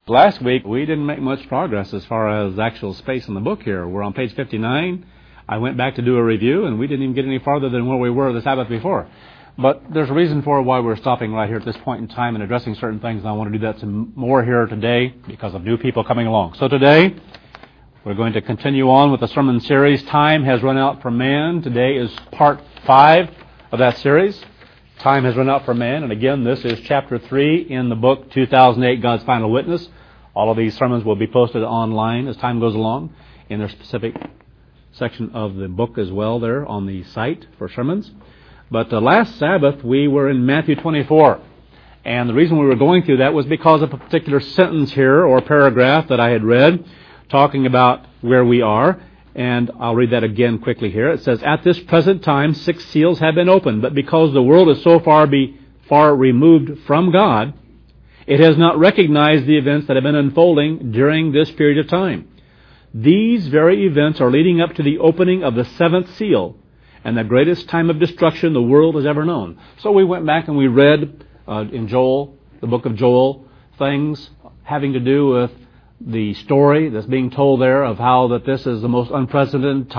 Last week, we didn't make much progress as far as actual space in the book here. We're on page 59. I went back to do a review, and we didn't even get any farther than where we were the Sabbath before. But there's a reason for why we're stopping right here at this point in time and addressing certain things, and I want to do that some more here today because of new people coming along. So today, we're going to continue on with the sermon series, Time Has Run Out for Man. Today is part 5 of that series. Time Has Run Out for Man, and again, this is chapter 3 in the book 2008, God's Final Witness. All of these sermons will be posted online as time goes along in their specific section of the book as well there on the site for sermons. But last Sabbath we were in Matthew 24, and the reason we were going through that was because of a particular sentence here or paragraph that I had read talking about where we are, and I'll read that again quickly here. It says, "At this present time 6 seals have been opened, but because the world is so far removed from God, it has not recognized the events that have been unfolding during this period of time. These very events are leading up to the opening of the 7th seal and the greatest time of destruction the world has ever known." So we went back and we read in Joel, the book of Joel, things having to do with the story that's being told there of how that this is the most unprecedented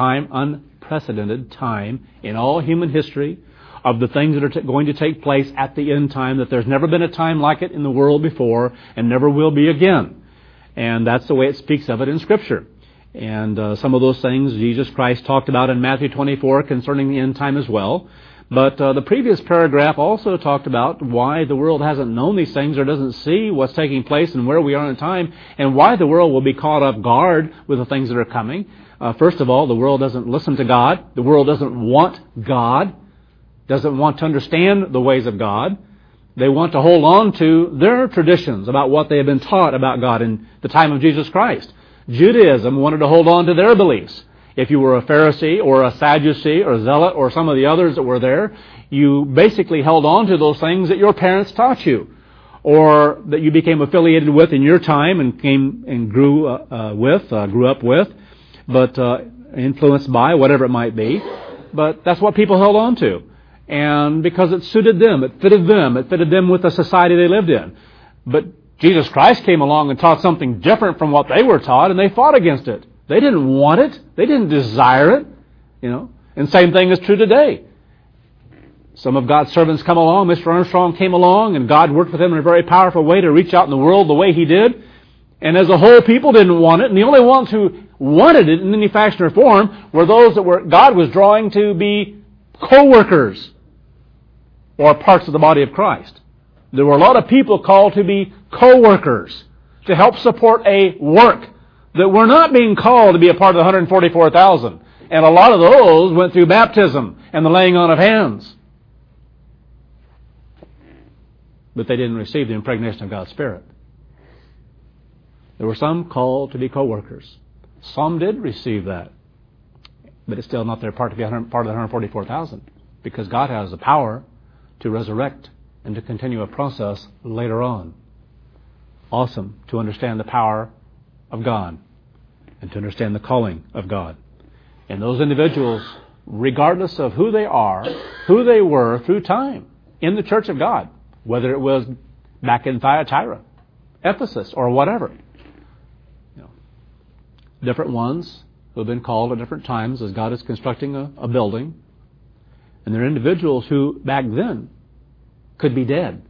time in all human history, of the things that are going to take place at the end time, that there's never been a time like it in the world before and never will be again. And that's the way it speaks of it in Scripture. And some of those things Jesus Christ talked about in Matthew 24 concerning the end time as well. But the previous paragraph also talked about why the world hasn't known these things or doesn't see what's taking place and where we are in time, and why the world will be caught off guard with the things that are coming. First of all, the world doesn't listen to God. The world doesn't want God, doesn't want to understand the ways of God. They want to hold on to their traditions about what they have been taught about God in the time of Jesus Christ. Judaism wanted to hold on to their beliefs. If you were a Pharisee or a Sadducee or a Zealot or some of the others that were there, you basically held on to those things that your parents taught you, or that you became affiliated with in your time and came and grew up with, but influenced by, whatever it might be. But that's what people held on to. And because it suited them, it fitted them with the society they lived in. But Jesus Christ came along and taught something different from what they were taught, and they fought against it. They didn't want it. They didn't desire it. And same thing is true today. Some of God's servants come along. Mr. Armstrong came along, and God worked with him in a very powerful way to reach out in the world the way He did. And as a whole, people didn't want it. And the only ones who wanted it in any fashion or form were those that God was drawing to be co-workers or parts of the body of Christ. There were a lot of people called to be co-workers, to help support a work that were not being called to be a part of the 144,000. And a lot of those went through baptism and the laying on of hands. But they didn't receive the impregnation of God's Spirit. There were some called to be co-workers. Some did receive that. But it's still not their part to be part of the 144,000, because God has the power to resurrect and to continue a process later on. Awesome to understand the power of God and to understand the calling of God. And those individuals, regardless of who they are, who they were through time in the church of God, whether it was back in Thyatira, Ephesus, or whatever, different ones who have been called at different times as God is constructing a building. And there are individuals who back then could be dead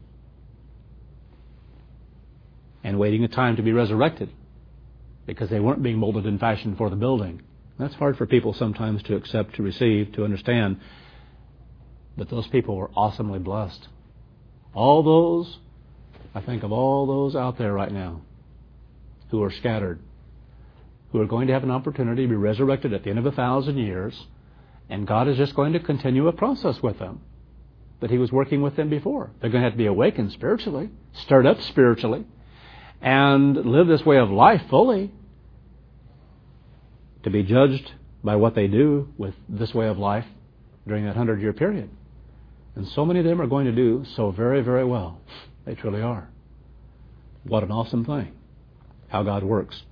and waiting a time to be resurrected because they weren't being molded and fashioned for the building. That's hard for people sometimes to accept, to receive, to understand. But those people were awesomely blessed. All those, I think of all those out there right now who are scattered, who are going to have an opportunity to be resurrected at the end of 1,000 years, and God is just going to continue a process with them that He was working with them before. They're going to have to be awakened spiritually, stirred up spiritually, and live this way of life fully, to be judged by what they do with this way of life during that 100-year period. And so many of them are going to do so very, very well. They truly are. What an awesome thing, how God works.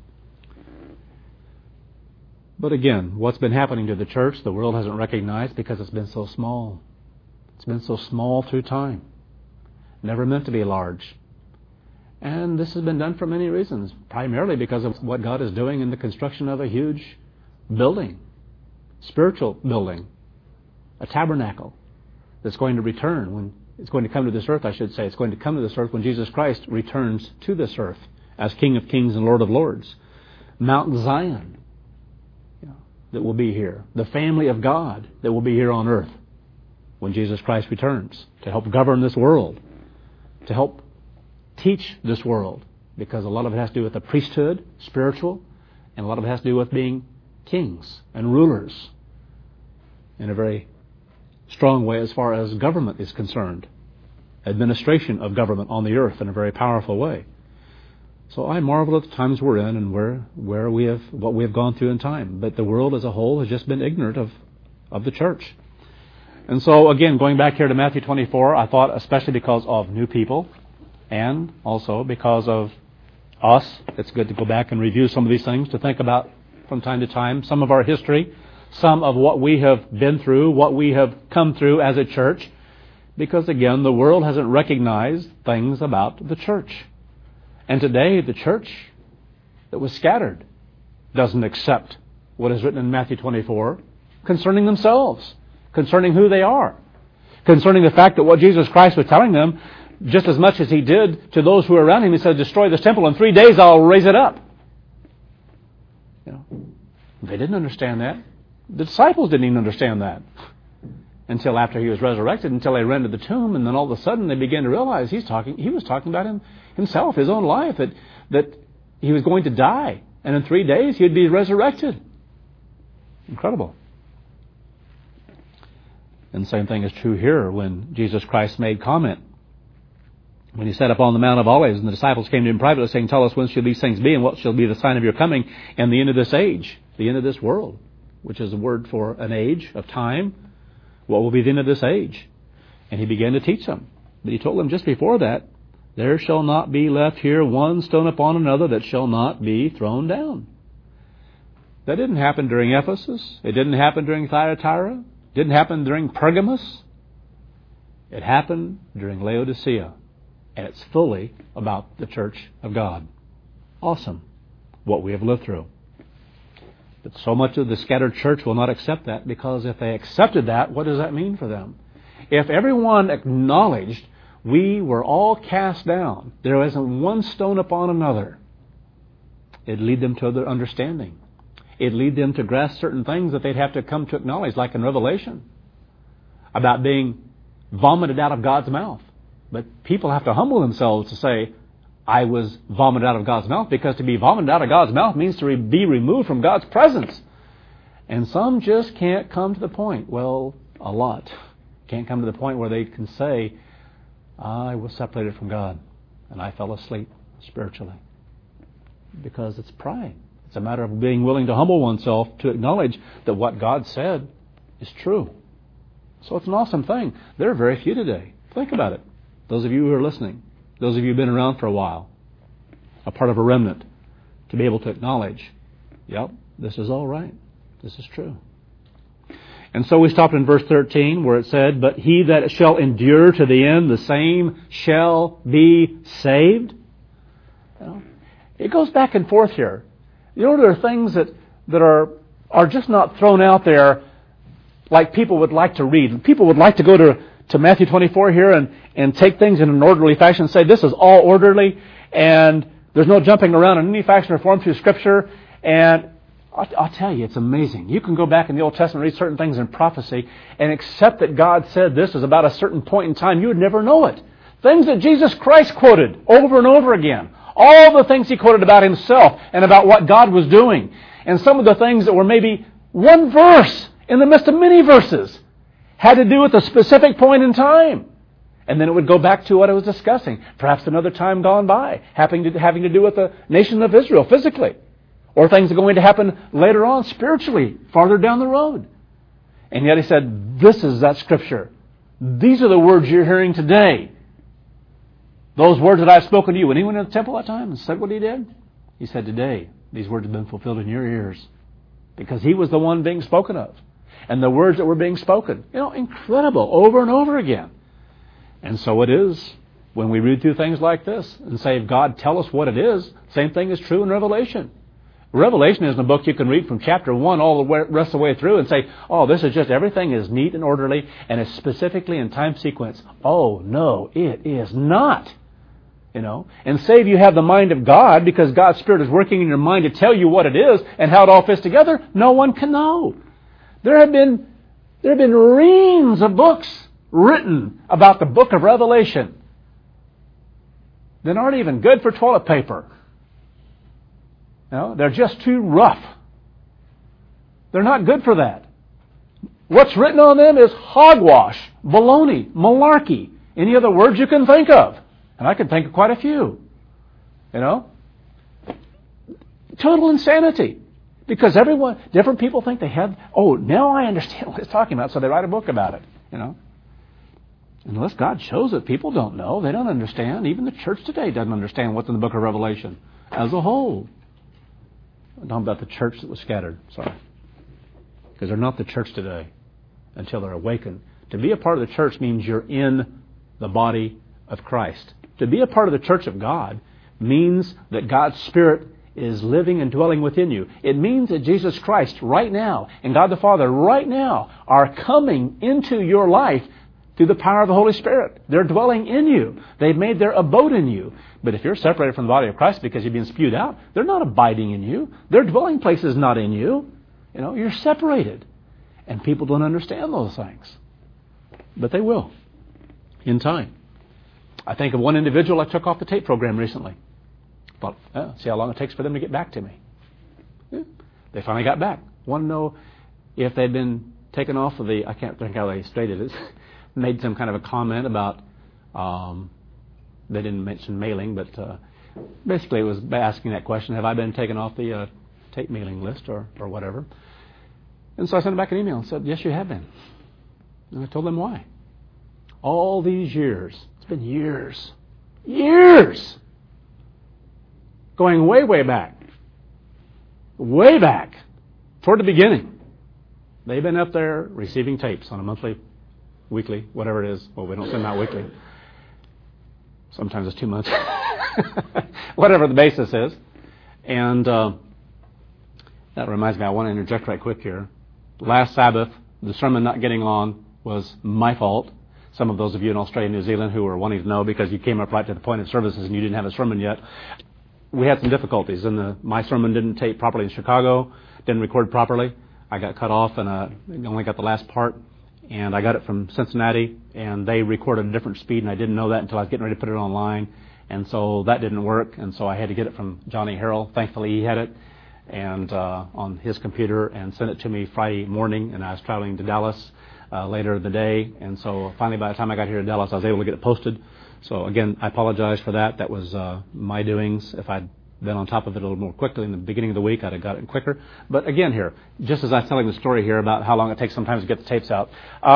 But again, what's been happening to the church, the world hasn't recognized because it's been so small. It's been so small through time. Never meant to be large. And this has been done for many reasons, primarily because of what God is doing in the construction of a huge building, spiritual building, a tabernacle that's going to return when it's going to come to this earth, I should say. It's going to come to this earth when Jesus Christ returns to this earth as King of Kings and Lord of Lords. Mount Zion that will be here. The family of God that will be here on earth when Jesus Christ returns to help govern this world, to help teach this world, because a lot of it has to do with the priesthood, spiritual, and a lot of it has to do with being kings and rulers in a very strong way as far as government is concerned. Administration of government on the earth in a very powerful way. So I marvel at the times we're in and where we have what we have gone through in time. But the world as a whole has just been ignorant of the church. And so again, going back here to Matthew 24, I thought especially because of new people and also because of us, it's good to go back and review some of these things, to think about from time to time some of our history, some of what we have been through, what we have come through as a church. Because again, the world hasn't recognized things about the church. And today, the church that was scattered doesn't accept what is written in Matthew 24 concerning themselves, concerning who they are, concerning the fact that what Jesus Christ was telling them, just as much as He did to those who were around Him, He said, destroy this temple, in 3 days I'll raise it up. They didn't understand that. The disciples didn't even understand that until after He was resurrected, until they ran to the tomb, and then all of a sudden they began to realize He was talking about Himself, His own life, that He was going to die, and in 3 days He'd be resurrected. Incredible. And the same thing is true here when Jesus Christ made comment. When He sat up on the Mount of Olives, and the disciples came to Him privately saying, tell us when shall these things be, and what shall be the sign of your coming, and the end of this age, the end of this world, which is a word for an age of time. What will be the end of this age? And He began to teach them. But He told them just before that, there shall not be left here one stone upon another that shall not be thrown down. That didn't happen during Ephesus. It didn't happen during Thyatira. It didn't happen during Pergamos. It happened during Laodicea. And it's fully about the church of God. Awesome. What we have lived through. But so much of the scattered church will not accept that, because if they accepted that, what does that mean for them? If everyone acknowledged we were all cast down, there isn't one stone upon another, it'd lead them to other understanding. It'd lead them to grasp certain things that they'd have to come to acknowledge, like in Revelation, about being vomited out of God's mouth. But people have to humble themselves to say, I was vomited out of God's mouth, because to be vomited out of God's mouth means to be removed from God's presence. And some just can't come to the point. Well, a lot can't come to the point where they can say, I was separated from God and I fell asleep spiritually. Because it's pride. It's a matter of being willing to humble oneself to acknowledge that what God said is true. So it's an awesome thing. There are very few today. Think about it. Those of you who are listening, those of you who have been around for a while, a part of a remnant, to be able to acknowledge, yep, this is all right. This is true. And so we stopped in verse 13 where it said, but he that shall endure to the end, the same shall be saved. It goes back and forth here. There are things that are just not thrown out there like people would like to read. People would like to go to Matthew 24 here and take things in an orderly fashion and say this is all orderly and there's no jumping around in any fashion or form through Scripture. And I'll tell you, it's amazing. You can go back in the Old Testament and read certain things in prophecy and accept that God said this is about a certain point in time. You would never know it. Things that Jesus Christ quoted over and over again. All the things He quoted about Himself and about what God was doing. And some of the things that were maybe one verse in the midst of many verses had to do with a specific point in time. And then it would go back to what I was discussing. Perhaps another time gone by, having to do with the nation of Israel physically. Or things are going to happen later on spiritually, farther down the road. And yet He said, this is that Scripture. These are the words you're hearing today. Those words that I've spoken to you. When He went to the temple that time and said what He did, He said, today, these words have been fulfilled in your ears. Because He was the one being spoken of. And the words that were being spoken. Incredible. Over and over again. And so it is when we read through things like this and say, God, tell us what it is, same thing is true in Revelation. Revelation isn't a book you can read from chapter 1 all the rest of the way through and say, oh, this is just everything is neat and orderly and is specifically in time sequence. Oh, no, it is not. And say if you have the mind of God because God's Spirit is working in your mind to tell you what it is and how it all fits together, no one can know. There have been reams of books written about the book of Revelation that aren't even good for toilet paper. They're just too rough. They're not good for that. What's written on them is hogwash, baloney, malarkey, any other words you can think of. And I can think of quite a few. Total insanity. Because different people think they have, now I understand what it's talking about, so they write a book about it. Unless God shows it, people don't know. They don't understand. Even the church today doesn't understand what's in the book of Revelation as a whole. I'm talking about the church that was scattered. Sorry. Because they're not the church today until they're awakened. To be a part of the church means you're in the body of Christ. To be a part of the church of God means that God's Spirit is living and dwelling within you. It means that Jesus Christ right now and God the Father right now are coming into your life through the power of the Holy Spirit. They're dwelling in you. They've made their abode in you. But if you're separated from the body of Christ because you've been spewed out, they're not abiding in you. Their dwelling place is not in you. You're separated. And people don't understand those things. But they will in time. I think of one individual I took off the tape program recently. Thought, see how long it takes for them to get back to me. Yeah. They finally got back. Want to know if they'd been taken off of I can't think how they stated it, made some kind of a comment about, they didn't mention mailing, but basically it was asking that question, have I been taken off the tape mailing list or whatever? And so I sent back an email and said, yes, you have been. And I told them why. All these years, it's been years, going way, way back, toward the beginning. They've been up there receiving tapes on a monthly, weekly, whatever it is. Well, we don't send them out weekly. Sometimes it's 2 months. Whatever the basis is. And that reminds me, I want to interject right quick here. Last Sabbath, the sermon not getting on was my fault. Some of those of you in Australia and New Zealand who were wanting to know because you came up right to the point of services and you didn't have a sermon yet. We had some difficulties, and my sermon didn't tape properly in Chicago, didn't record properly. I got cut off, and I only got the last part. And I got it from Cincinnati, and they recorded a different speed, and I didn't know that until I was getting ready to put it online. And so that didn't work, and so I had to get it from Johnny Harrell. Thankfully, he had it and on his computer and sent it to me Friday morning, and I was traveling to Dallas later in the day. And so finally, by the time I got here to Dallas, I was able to get it posted. So again, I apologize for that. That was my doings. If I'd been on top of it a little more quickly in the beginning of the week, I'd have got it quicker. But again here, just as I was telling the story here about how long it takes sometimes to get the tapes out,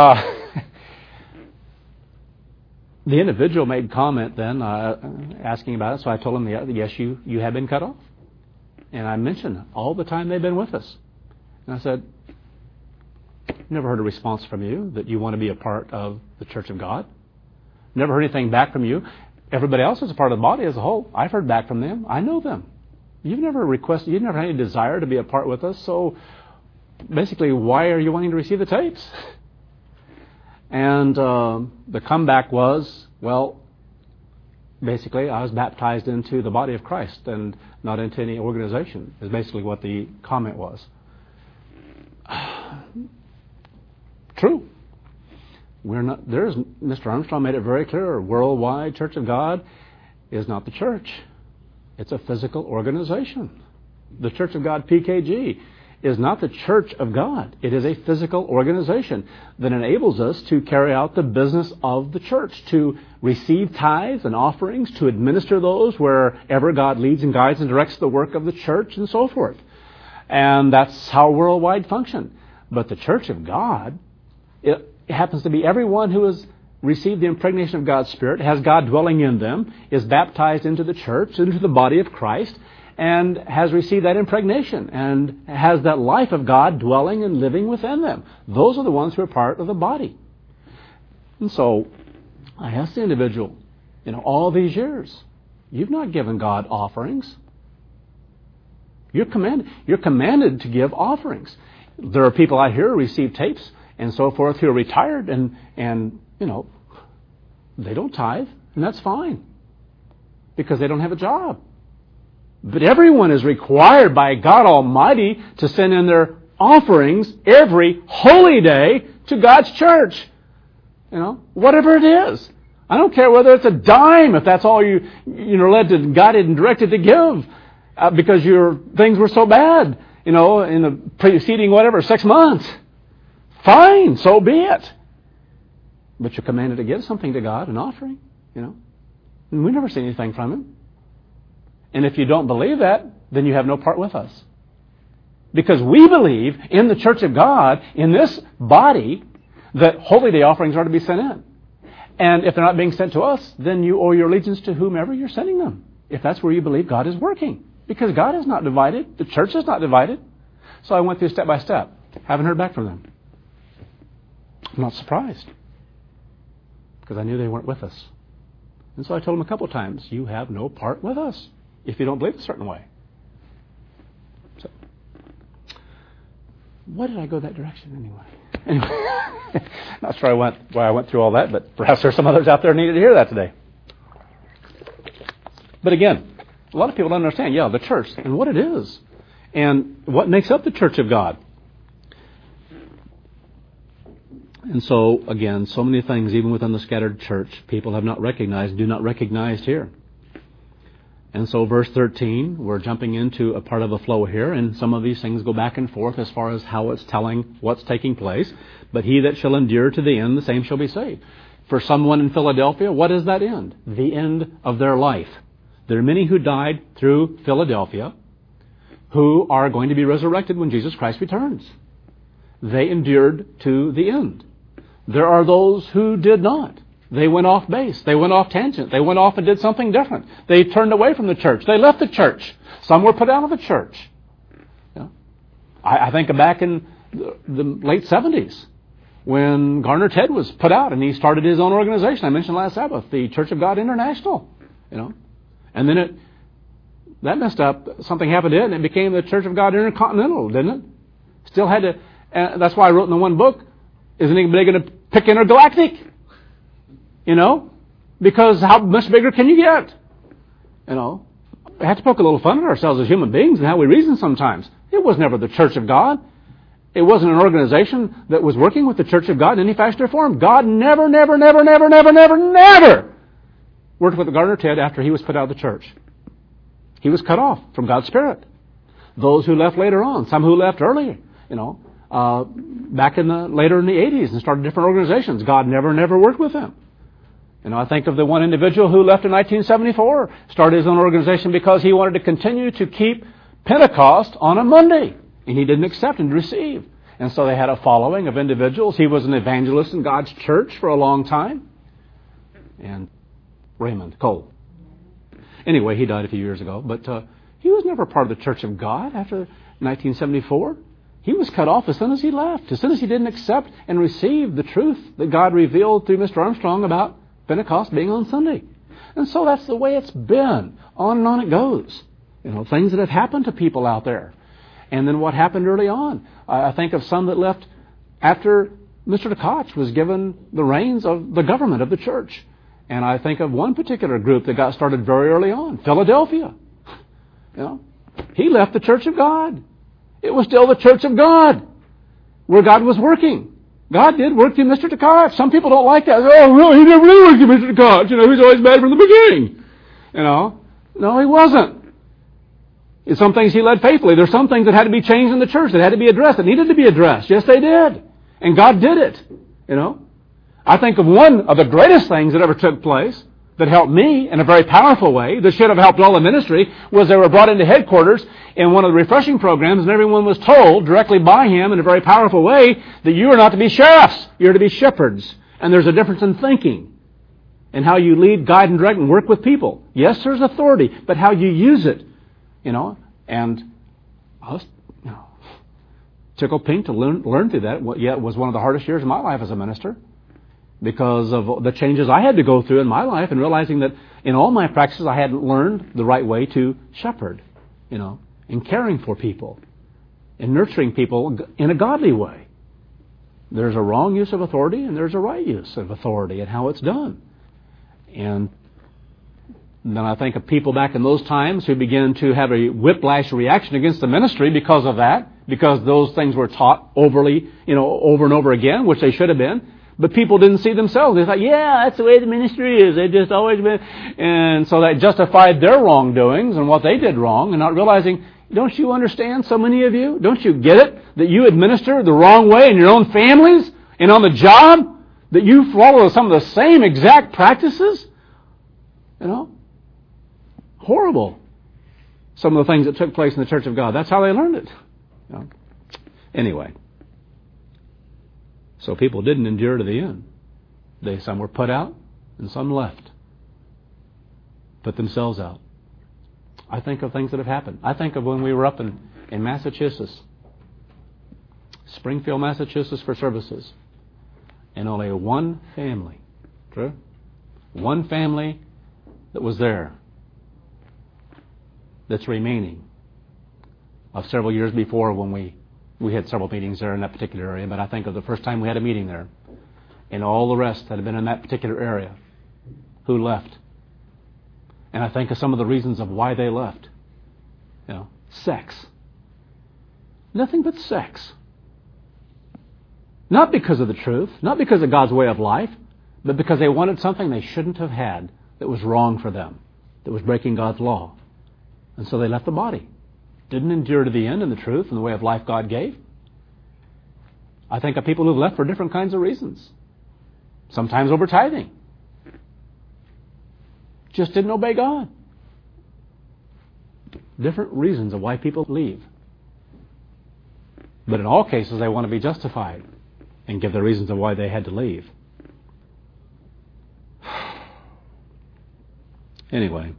the individual made comment then asking about it, so I told him, yes, you have been cut off. And I mentioned all the time they've been with us. And I said, never heard a response from you that you want to be a part of the Church of God. Never heard anything back from you. Everybody else is a part of the body as a whole. I've heard back from them. I know them. You've never had any desire to be a part with us, so basically, why are you wanting to receive the tapes? And the comeback was, well, basically, I was baptized into the body of Christ and not into any organization, is basically what the comment was. True. Mr. Armstrong made it very clear, Worldwide Church of God is not the church. It's a physical organization. The Church of God, PKG, is not the Church of God. It is a physical organization that enables us to carry out the business of the church, to receive tithes and offerings, to administer those wherever God leads and guides and directs the work of the church and so forth. And that's how Worldwide function. But the Church of God, it happens to be everyone who has received the impregnation of God's Spirit, has God dwelling in them, is baptized into the church, into the body of Christ, and has received that impregnation and has that life of God dwelling and living within them. Those are the ones who are part of the body. And so I asked the individual, All these years, you've not given God offerings. You're commanded to give offerings. There are people out here who receive tapes and so forth who are retired and they don't tithe, and that's fine because they don't have a job. But everyone is required by God Almighty to send in their offerings every holy day to God's church. Whatever it is. I don't care whether it's a dime, if that's all you're led to, God and directed to give because your things were so bad, in the preceding 6 months. Fine, so be it. But you're commanded to give something to God, an offering, And we never see anything from Him. And if you don't believe that, then you have no part with us. Because we believe in the church of God, in this body, that holy day offerings are to be sent in. And if they're not being sent to us, then you owe your allegiance to whomever you're sending them. If that's where you believe God is working. Because God is not divided. The church is not divided. So I went through step by step. Haven't heard back from them. I'm not surprised. Because I knew they weren't with us. And so I told them a couple of times, you have no part with us if you don't believe a certain way. So, why did I go that direction anyway? Not sure why I went through all that, but perhaps there's some others out there who needed to hear that today. But again, a lot of people don't understand, the church and what it is and what makes up the church of God. And so, again, so many things, even within the scattered church, people have not recognized, do not recognize here. And so verse 13, we're jumping into a part of a flow here, and some of these things go back and forth as far as how it's telling what's taking place. But he that shall endure to the end, the same shall be saved. For someone in Philadelphia, what is that end? The end of their life. There are many who died through Philadelphia who are going to be resurrected when Jesus Christ returns. They endured to the end. There are those who did not. They went off base. They went off tangent. They went off and did something different. They turned away from the church. They left the church. Some were put out of the church. I think back in the late 70s when Garner Ted was put out and he started his own organization. I mentioned last Sabbath, the Church of God International. And then that messed up. Something happened to it and it became the Church of God Intercontinental, didn't it? Still had to. That's why I wrote in the one book, isn't anybody going to pick intergalactic? Because how much bigger can you get? We have to poke a little fun at ourselves as human beings and how we reason sometimes. It was never the Church of God. It wasn't an organization that was working with the Church of God in any fashion or form. God never worked with Garner Ted after he was put out of the church. He was cut off from God's Spirit. Those who left later on, some who left earlier, back later in the 80s and started different organizations. God never worked with them. I think of the one individual who left in 1974, started his own organization because he wanted to continue to keep Pentecost on a Monday. And he didn't accept and receive. And so they had a following of individuals. He was an evangelist in God's church for a long time. And Raymond Cole. Anyway, he died a few years ago. But he was never part of the Church of God after 1974. He was cut off as soon as he left, as soon as he didn't accept and receive the truth that God revealed through Mr. Armstrong about Pentecost being on Sunday. And so that's the way it's been. On and on it goes. Things that have happened to people out there. And then what happened early on. I think of some that left after Mr. DeKoch was given the reins of the government of the church. And I think of one particular group that got started very early on, Philadelphia. He left the Church of God. It was still the Church of God where God was working. God did work through Mr. DeKoch. Some people don't like that. Oh, really? He never really worked through Mr. DeKoch. He's always bad from the beginning. No, he wasn't. In some things he led faithfully. There's some things that had to be changed in the church, that had to be addressed, that needed to be addressed. Yes, they did. And God did it. I think of one of the greatest things that ever took place that helped me in a very powerful way, that should have helped all the ministry, was they were brought into headquarters in one of the refreshing programs, and everyone was told directly by him in a very powerful way that you are not to be sheriffs, you're to be shepherds. And there's a difference in thinking and how you lead, guide, and direct and work with people. Yes, there's authority, but how you use it, and I was tickled pink to learn through that. It was one of the hardest years of my life as a minister. because of the changes I had to go through in my life, and realizing that in all my practices I hadn't learned the right way to shepherd, in caring for people, in nurturing people in a godly way. There's a wrong use of authority and there's a right use of authority and how it's done. And then I think of people back in those times who began to have a whiplash reaction against the ministry because of that, because those things were taught overly, over and over again, which they should have been. But people didn't see themselves. They thought, yeah, that's the way the ministry is. They've just always been. And so that justified their wrongdoings and what they did wrong, and not realizing, don't you understand, so many of you? Don't you get it? That you administer the wrong way in your own families and on the job? That you follow some of the same exact practices? Horrible. Some of the things that took place in the Church of God. That's how they learned it. Anyway. So people didn't endure to the end. Some were put out and some left. Put themselves out. I think of things that have happened. I think of when we were up in Massachusetts. Springfield, Massachusetts for services. And only one family. True? One family that was there. That's remaining. Of several years before when we had several meetings there in that particular area, but I think of the first time we had a meeting there, and all the rest that had been in that particular area who left. And I think of some of the reasons of why they left. Sex. Nothing but sex. Not because of the truth, not because of God's way of life, but because they wanted something they shouldn't have had that was wrong for them, that was breaking God's law. And so they left the body. Didn't endure to the end in the truth and the way of life God gave. I think of people who've left for different kinds of reasons. Sometimes over tithing. Just didn't obey God. Different reasons of why people leave. But in all cases, they want to be justified and give the reasons of why they had to leave. Anyway,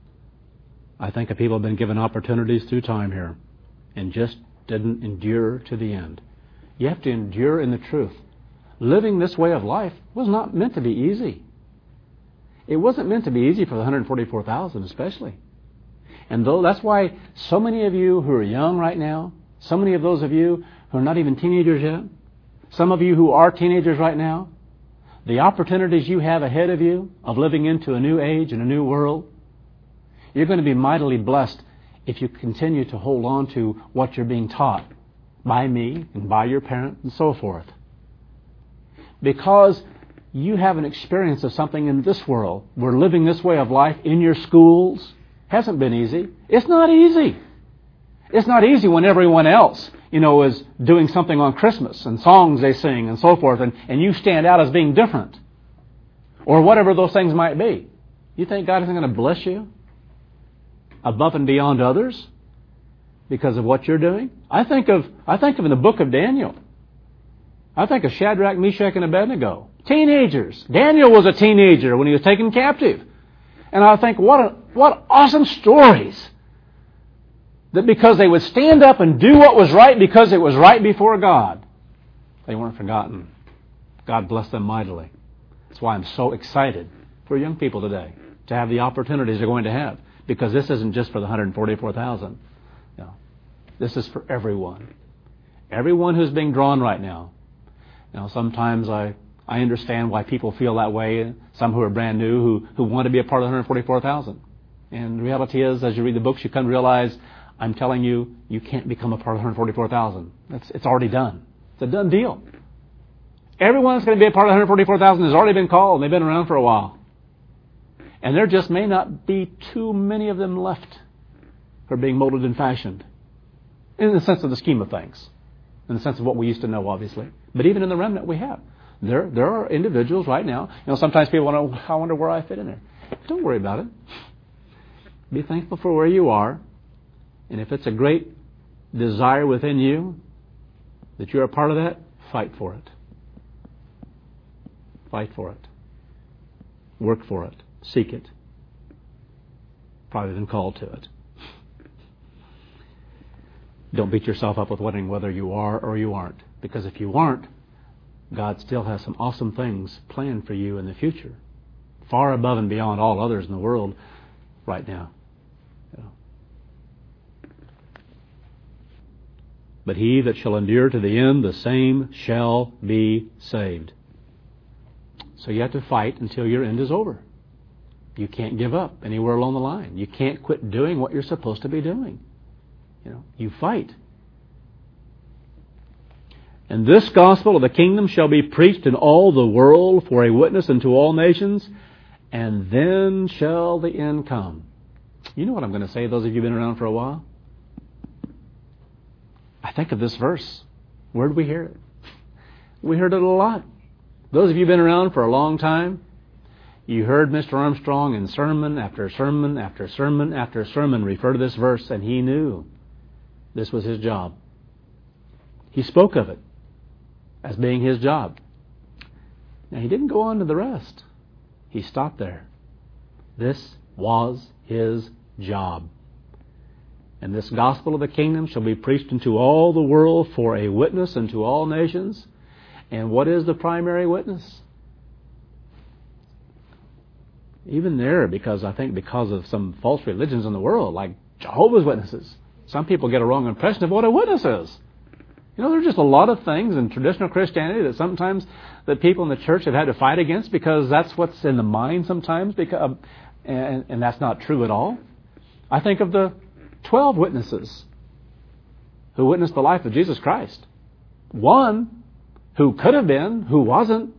I think of people have been given opportunities through time here and just didn't endure to the end. You have to endure in the truth. Living this way of life was not meant to be easy. It wasn't meant to be easy for the 144,000 especially. And though that's why so many of you who are young right now, so many of those of you who are not even teenagers yet, some of you who are teenagers right now, the opportunities you have ahead of you of living into a new age and a new world, you're going to be mightily blessed if you continue to hold on to what you're being taught by me and by your parents and so forth. Because you have an experience of something in this world where living this way of life in your schools hasn't been easy. It's not easy. It's not easy when everyone else, is doing something on Christmas and songs they sing and so forth, and you stand out as being different. Or whatever those things might be. You think God isn't going to bless you above and beyond others because of what you're doing? I think of in the book of Daniel. I think of Shadrach, Meshach, and Abednego. Teenagers. Daniel was a teenager when he was taken captive. And I think, what awesome stories. That because they would stand up and do what was right because it was right before God, they weren't forgotten. God bless them mightily. That's why I'm so excited for young people today to have the opportunities they're going to have. Because this isn't just for the 144,000. No. This is for everyone. Everyone who's being drawn right now. Sometimes I understand why people feel that way. Some who are brand new who want to be a part of the 144,000. And the reality is, as you read the books, you come to realize, I'm telling you, you can't become a part of 144,000. It's already done. It's a done deal. Everyone that's going to be a part of 144,000 has already been called, and they've been around for a while. And there just may not be too many of them left who are being molded and fashioned. In the sense of the scheme of things. In the sense of what we used to know, obviously. But even in the remnant we have. There are individuals right now. Sometimes people want to, I wonder where I fit in there. Don't worry about it. Be thankful for where you are. And if it's a great desire within you that you're a part of that, fight for it. Fight for it. Work for it. Seek it. Probably been called to it. Don't beat yourself up with wondering whether you are or you aren't. Because if you aren't, God still has some awesome things planned for you in the future, far above and beyond all others in the world right now. But he that shall endure to the end, the same shall be saved. So you have to fight until your end is over. You can't give up anywhere along the line. You can't quit doing what you're supposed to be doing. You fight. And this gospel of the kingdom shall be preached in all the world for a witness unto all nations, and then shall the end come. You know what I'm going to say, those of you who've been around for a while? I think of this verse. Where did we hear it? We heard it a lot. Those of you who've been around for a long time, you heard Mr. Armstrong in sermon after sermon after sermon after sermon refer to this verse, and he knew this was his job. He spoke of it as being his job. Now, he didn't go on to the rest. He stopped there. This was his job. And this gospel of the kingdom shall be preached into all the world for a witness unto all nations. And what is the primary witness? Even there, because of some false religions in the world, like Jehovah's Witnesses, some people get a wrong impression of what a witness is. There's just a lot of things in traditional Christianity that sometimes the people in the church have had to fight against because that's what's in the mind sometimes, and that's not true at all. I think of the 12 witnesses who witnessed the life of Jesus Christ. One who could have been, who wasn't.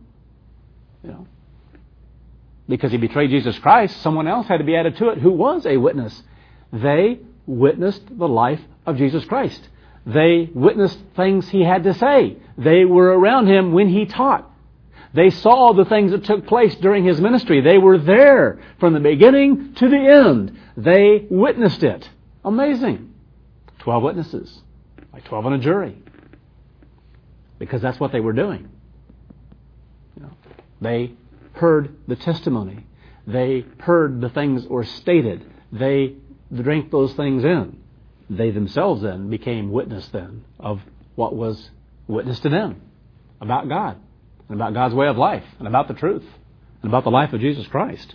Because he betrayed Jesus Christ, someone else had to be added to it who was a witness. They witnessed the life of Jesus Christ. They witnessed things he had to say. They were around him when he taught. They saw the things that took place during his ministry. They were there from the beginning to the end. They witnessed it. Amazing. 12 witnesses, like 12 on a jury. Because that's what they were doing. They heard the testimony. They heard the things that were stated. They drank those things in. They themselves then became witness then of what was witnessed to them about God and about God's way of life and about the truth and about the life of Jesus Christ.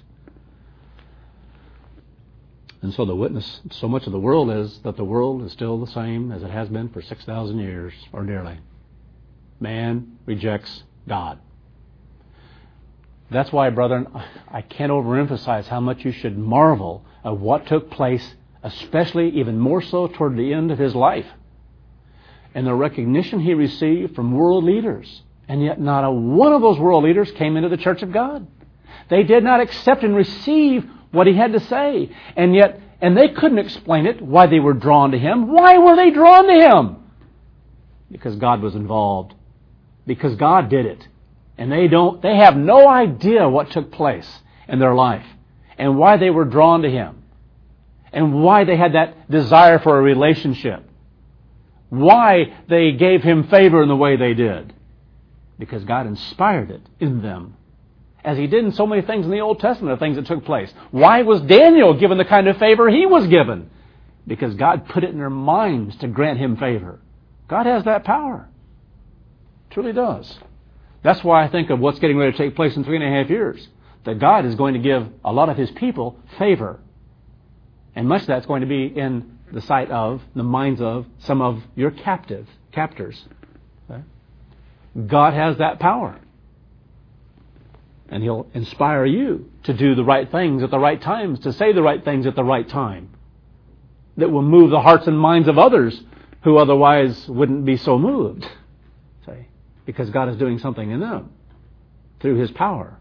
And so the witness, so much of the world is that the world is still the same as it has been for 6,000 years or nearly. Man rejects God. That's why, brethren, I can't overemphasize how much you should marvel at what took place, especially even more so toward the end of his life, and the recognition he received from world leaders. And yet not a one of those world leaders came into the church of God. They did not accept and receive what he had to say. And they couldn't explain it, why they were drawn to him. Why were they drawn to him? Because God was involved. Because God did it. And they have no idea what took place in their life and why they were drawn to him and why they had that desire for a relationship, why they gave him favor in the way they did. Because God inspired it in them, as he did in so many things in the Old Testament of things that took place. Why was Daniel given the kind of favor he was given? Because God put it in their minds to grant him favor. God has that power. Truly does. That's why I think of what's getting ready to take place in 3.5 years. That God is going to give a lot of his people favor. And much of that's going to be in the sight of, the minds of, some of your captors. Okay? God has that power. And he'll inspire you to do the right things at the right times, to say the right things at the right time, that will move the hearts and minds of others who otherwise wouldn't be so moved. Say, because God is doing something in them through his power.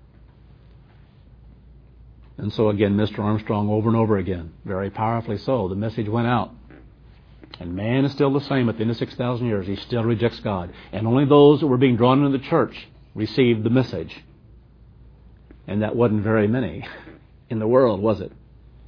And so again, Mr. Armstrong, over and over again, very powerfully so, the message went out. And man is still the same at the end of 6,000 years. He still rejects God. And only those that were being drawn into the church received the message. And that wasn't very many in the world, was it?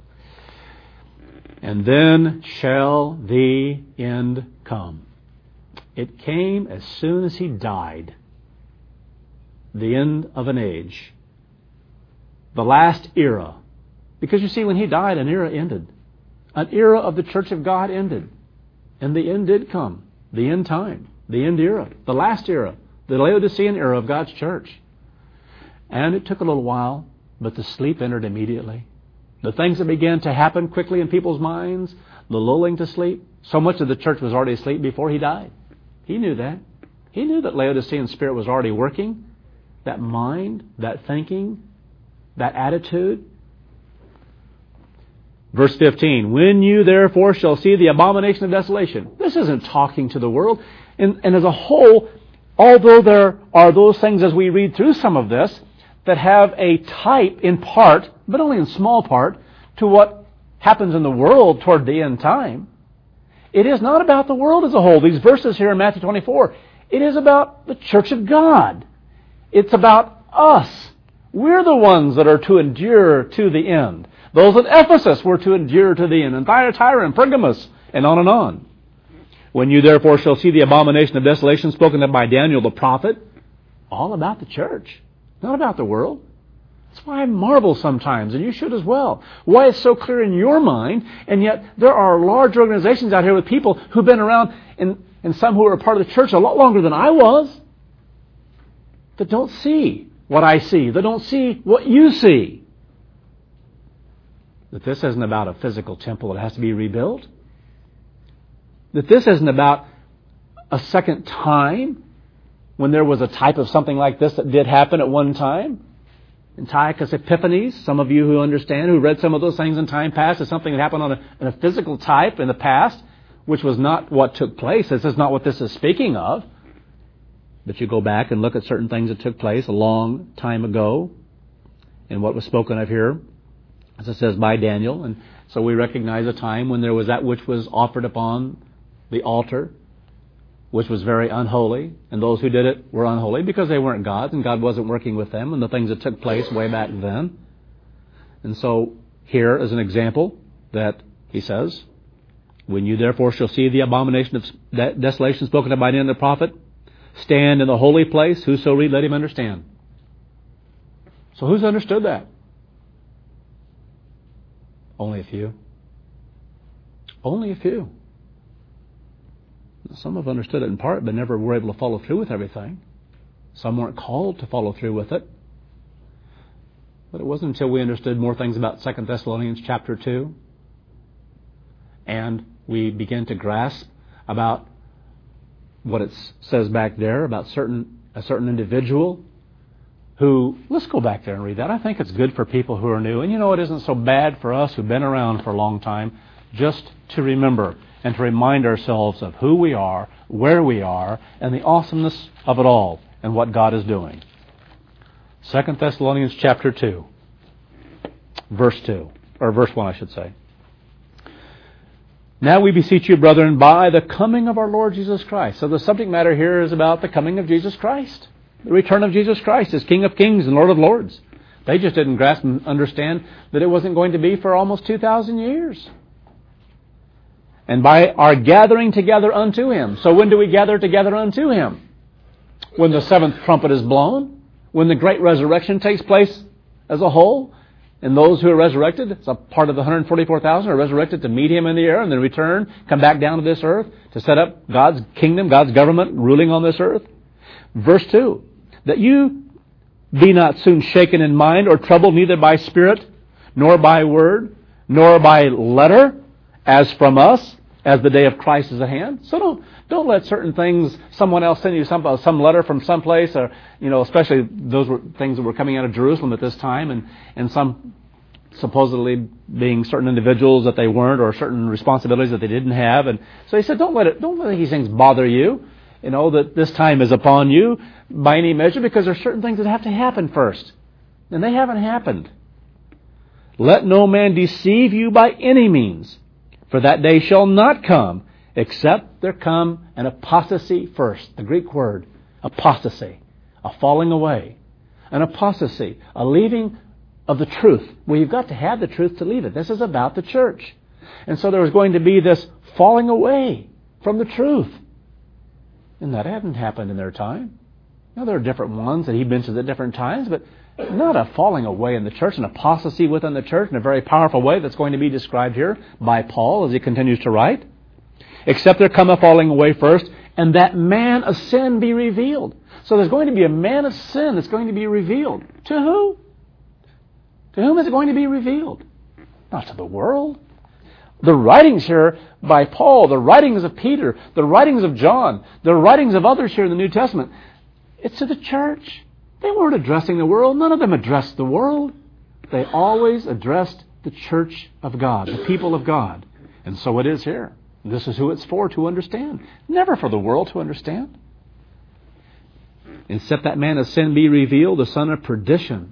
And then shall the end come. It came as soon as he died. The end of an age. The last era. Because you see, when he died, an era ended. An era of the church of God ended. And the end did come. The end time. The end era. The last era. the Laodicean era of God's church. And it took a little while, but the sleep entered immediately. The things that began to happen quickly in people's minds, the lulling to sleep, so much of the church was already asleep before he died. He knew that. He knew that Laodicean spirit was already working. That mind, that thinking, that attitude. Verse 15, when you therefore shall see the abomination of desolation. This isn't talking to the world. And as a whole, although there are those things as we read through some of this that have a type in part, but only in small part, to what happens in the world toward the end time, it is not about the world as a whole. These verses here in Matthew 24, it is about the church of God. It's about us. We're the ones that are to endure to the end. Those at Ephesus were to endure to the end, and Thyatira and Pergamos, and on and on. When you therefore shall see the abomination of desolation spoken of by Daniel the prophet, all about the church, not about the world. That's why I marvel sometimes, and you should as well, why it's so clear in your mind, and yet there are large organizations out here with people who've been around, and some who are a part of the church a lot longer than I was, that don't see what I see. They don't see what you see. That this isn't about a physical temple that has to be rebuilt. That this isn't about a second time when there was a type of something like this that did happen at one time. Antiochus Epiphanes, some of you who understand, who read some of those things in time past, is something that happened in a physical type in the past, which was not what took place. This is not what this is speaking of. But you go back and look at certain things that took place a long time ago and what was spoken of here, as it says, by Daniel. And so we recognize a time when there was that which was offered upon the altar, which was very unholy, and those who did it were unholy because they weren't gods, and God wasn't working with them, and the things that took place way back then. And so here is an example that he says, when you therefore shall see the abomination of desolation spoken of by Daniel the prophet, stand in the holy place, whoso read, let him understand. So who's understood that? Only a few. Only a few. Some have understood it in part, but never were able to follow through with everything. Some weren't called to follow through with it. But it wasn't until we understood more things about 2 Thessalonians chapter 2, and we began to grasp about what it says back there about a certain individual who, let's go back there and read that. I think it's good for people who are new. And you know, it isn't so bad for us who've been around for a long time just to remember and to remind ourselves of who we are, where we are, and the awesomeness of it all and what God is doing. 2 Thessalonians chapter 2, verse 2, or verse 1, I should say. Now we beseech you, brethren, by the coming of our Lord Jesus Christ. So the subject matter here is about the coming of Jesus Christ. The return of Jesus Christ as King of Kings and Lord of Lords. They just didn't grasp and understand that it wasn't going to be for almost 2,000 years. And by our gathering together unto Him. So when do we gather together unto Him? When the seventh trumpet is blown. When the great resurrection takes place as a whole. And those who are resurrected, it's a part of the 144,000, are resurrected to meet Him in the air and then return, come back down to this earth to set up God's kingdom, God's government ruling on this earth. Verse 2, that you be not soon shaken in mind or troubled neither by spirit, nor by word, nor by letter, as from us, as the day of Christ is at hand. So don't let certain things, someone else send you some letter from someplace, or especially those were things that were coming out of Jerusalem at this time, and some supposedly being certain individuals that they weren't, or certain responsibilities that they didn't have. And so he said, don't let these things bother you. That this time is upon you by any measure, because there's certain things that have to happen first. And they haven't happened. Let no man deceive you by any means, for that day shall not come, except there come an apostasy first. The Greek word, apostasy, a falling away. An apostasy, a leaving of the truth. Well, you've got to have the truth to leave it. This is about the church. And so there was going to be this falling away from the truth. And that hadn't happened in their time. Now, there are different ones that he mentions at different times, but not a falling away in the church, an apostasy within the church in a very powerful way that's going to be described here by Paul as he continues to write. Except there come a falling away first, and that man of sin be revealed. So there's going to be a man of sin that's going to be revealed. To who? To whom is it going to be revealed? Not to the world. The writings here by Paul, the writings of Peter, the writings of John, the writings of others here in the New Testament, it's to the church. They weren't addressing the world. None of them addressed the world. They always addressed the church of God, the people of God. And so it is here. This is who it's for, to understand. Never for the world to understand. Except that man of sin be revealed, the son of perdition.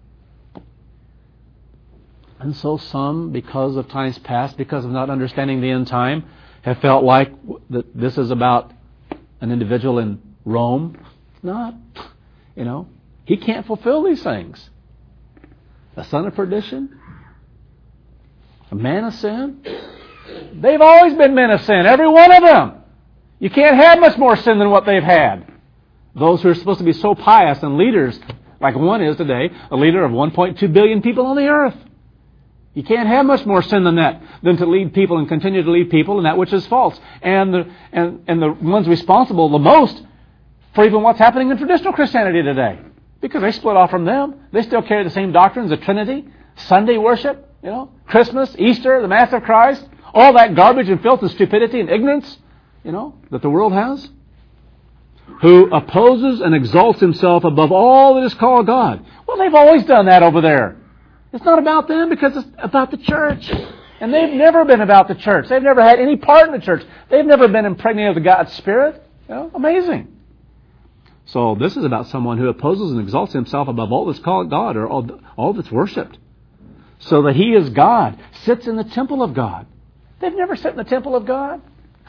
And so some, because of times past, because of not understanding the end time, have felt like that this is about an individual in Rome. It's not. He can't fulfill these things. A son of perdition? A man of sin? They've always been men of sin, every one of them. You can't have much more sin than what they've had. Those who are supposed to be so pious and leaders, like one is today, a leader of 1.2 billion people on the earth. You can't have much more sin than that, than to lead people and continue to lead people in that which is false. And the ones responsible the most for even what's happening in traditional Christianity today. Because they split off from them. They still carry the same doctrines of Trinity, Sunday worship, Christmas, Easter, the Mass of Christ, all that garbage and filth and stupidity and ignorance, that the world has. Who opposes and exalts himself above all that is called God. Well, they've always done that over there. It's not about them because it's about the church. And they've never been about the church. They've never had any part in the church. They've never been impregnated with God's Spirit. Amazing. So this is about someone who opposes and exalts himself above all that's called God, or all that's worshipped. So that he is God, sits in the temple of God. They've never sat in the temple of God.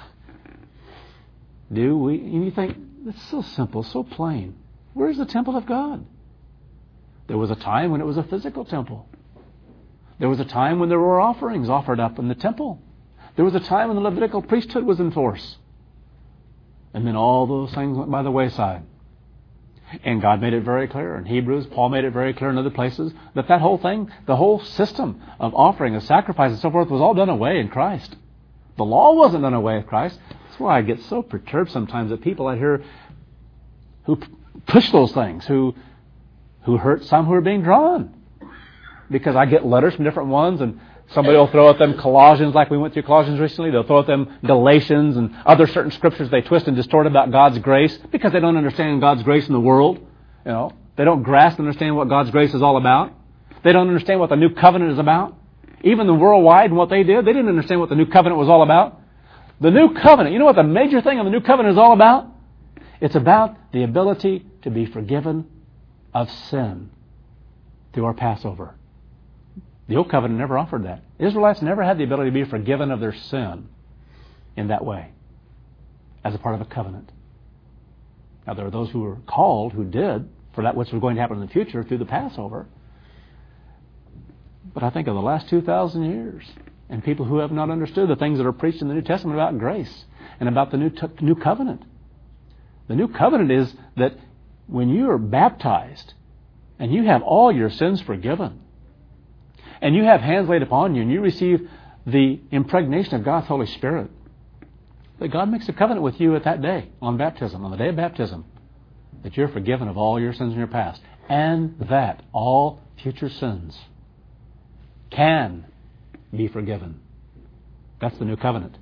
Do we? And you think, it's so simple, so plain. Where's the temple of God? There was a time when it was a physical temple. There was a time when there were offerings offered up in the temple. There was a time when the Levitical priesthood was in force. And then all those things went by the wayside. And God made it very clear in Hebrews, Paul made it very clear in other places, that whole thing, the whole system of offering, of sacrifice and so forth, was all done away in Christ. The law wasn't done away in Christ. That's why I get so perturbed sometimes at people out here who push those things, who hurt some who are being drawn. Because I get letters from different ones, and somebody will throw at them Colossians, like we went through Colossians recently. They'll throw at them Galatians and other certain scriptures they twist and distort about God's grace because they don't understand God's grace in the world. They don't grasp and understand what God's grace is all about. They don't understand what the new covenant is about. Even the worldwide and what they did, they didn't understand what the new covenant was all about. The new covenant, you know what the major thing of the new covenant is all about? It's about the ability to be forgiven of sin through our Passover. The old covenant never offered that. Israelites never had the ability to be forgiven of their sin in that way as a part of a covenant. Now there are those who were called who did for that which was going to happen in the future through the Passover. But I think of the last 2,000 years and people who have not understood the things that are preached in the New Testament about grace and about the new covenant. The new covenant is that when you are baptized and you have all your sins forgiven and you have hands laid upon you and you receive the impregnation of God's Holy Spirit, that God makes a covenant with you at that day on baptism, on the day of baptism, that you're forgiven of all your sins in your past and that all future sins can be forgiven. That's the new covenant.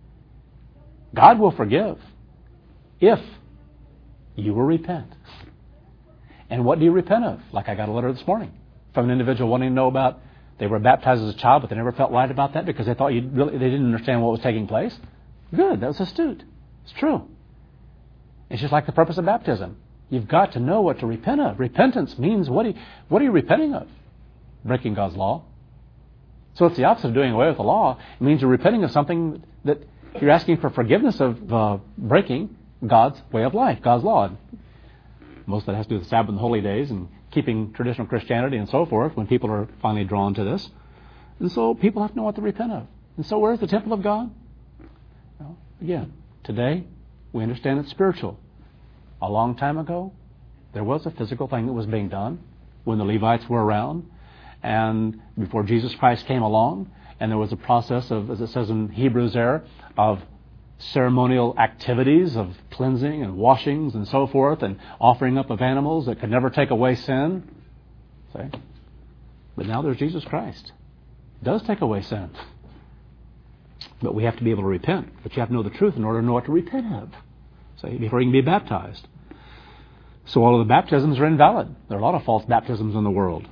God will forgive if you will repent. And what do you repent of? Like I got a letter this morning from an individual wanting to know about, they were baptized as a child, but they never felt right about that because they thought they didn't understand what was taking place. Good, that was astute. It's true. It's just like the purpose of baptism. You've got to know what to repent of. Repentance means, what are you repenting of? Breaking God's law. So it's the opposite of doing away with the law. It means you're repenting of something that you're asking for forgiveness of breaking God's way of life, God's law. Most of that has to do with the Sabbath and holy days and keeping traditional Christianity and so forth when people are finally drawn to this. And so people have to know what to repent of. And so where's the temple of God? Well, again, today we understand it's spiritual. A long time ago, there was a physical thing that was being done when the Levites were around and before Jesus Christ came along, and there was a process of, as it says in Hebrews there, of ceremonial activities of cleansing and washings and so forth, and offering up of animals that could never take away sin. See? But now there's Jesus Christ. It does take away sin. But we have to be able to repent. But you have to know the truth in order to know what to repent of. See? Before you can be baptized. So all of the baptisms are invalid. There are a lot of false baptisms in the world.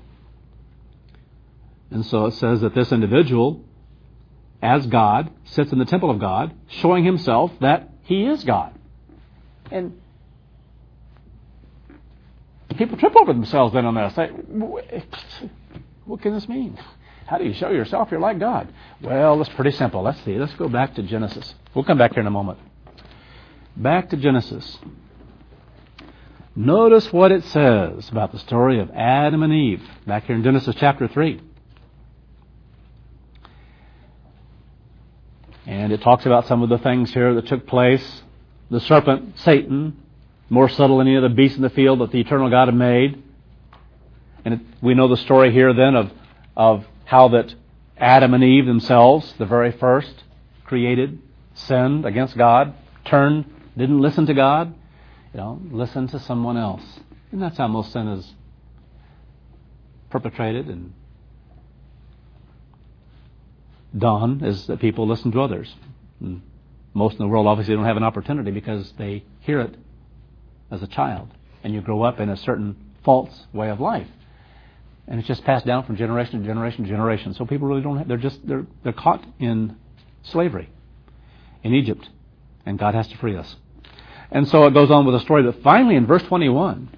And so it says that this individual, as God, sits in the temple of God, showing himself that he is God. And people trip over themselves then on this. What can this mean? How do you show yourself you're like God? Well, it's pretty simple. Let's see. Let's go back to Genesis. We'll come back here in a moment. Back to Genesis. Notice what it says about the story of Adam and Eve. Back here in Genesis chapter 3. And it talks about some of the things here that took place. The serpent, Satan, more subtle than any other beast in the field that the eternal God had made. And we know the story here then of how that Adam and Eve themselves, the very first, created, sinned against God, turned, didn't listen to God, listened to someone else. And that's how most sin is perpetrated and done, is that people listen to others. And most in the world obviously don't have an opportunity because they hear it as a child. And you grow up in a certain false way of life. And it's just passed down from generation to generation to generation. So people really don't have, they're caught in slavery in Egypt. And God has to free us. And so it goes on with a story that finally in verse 21,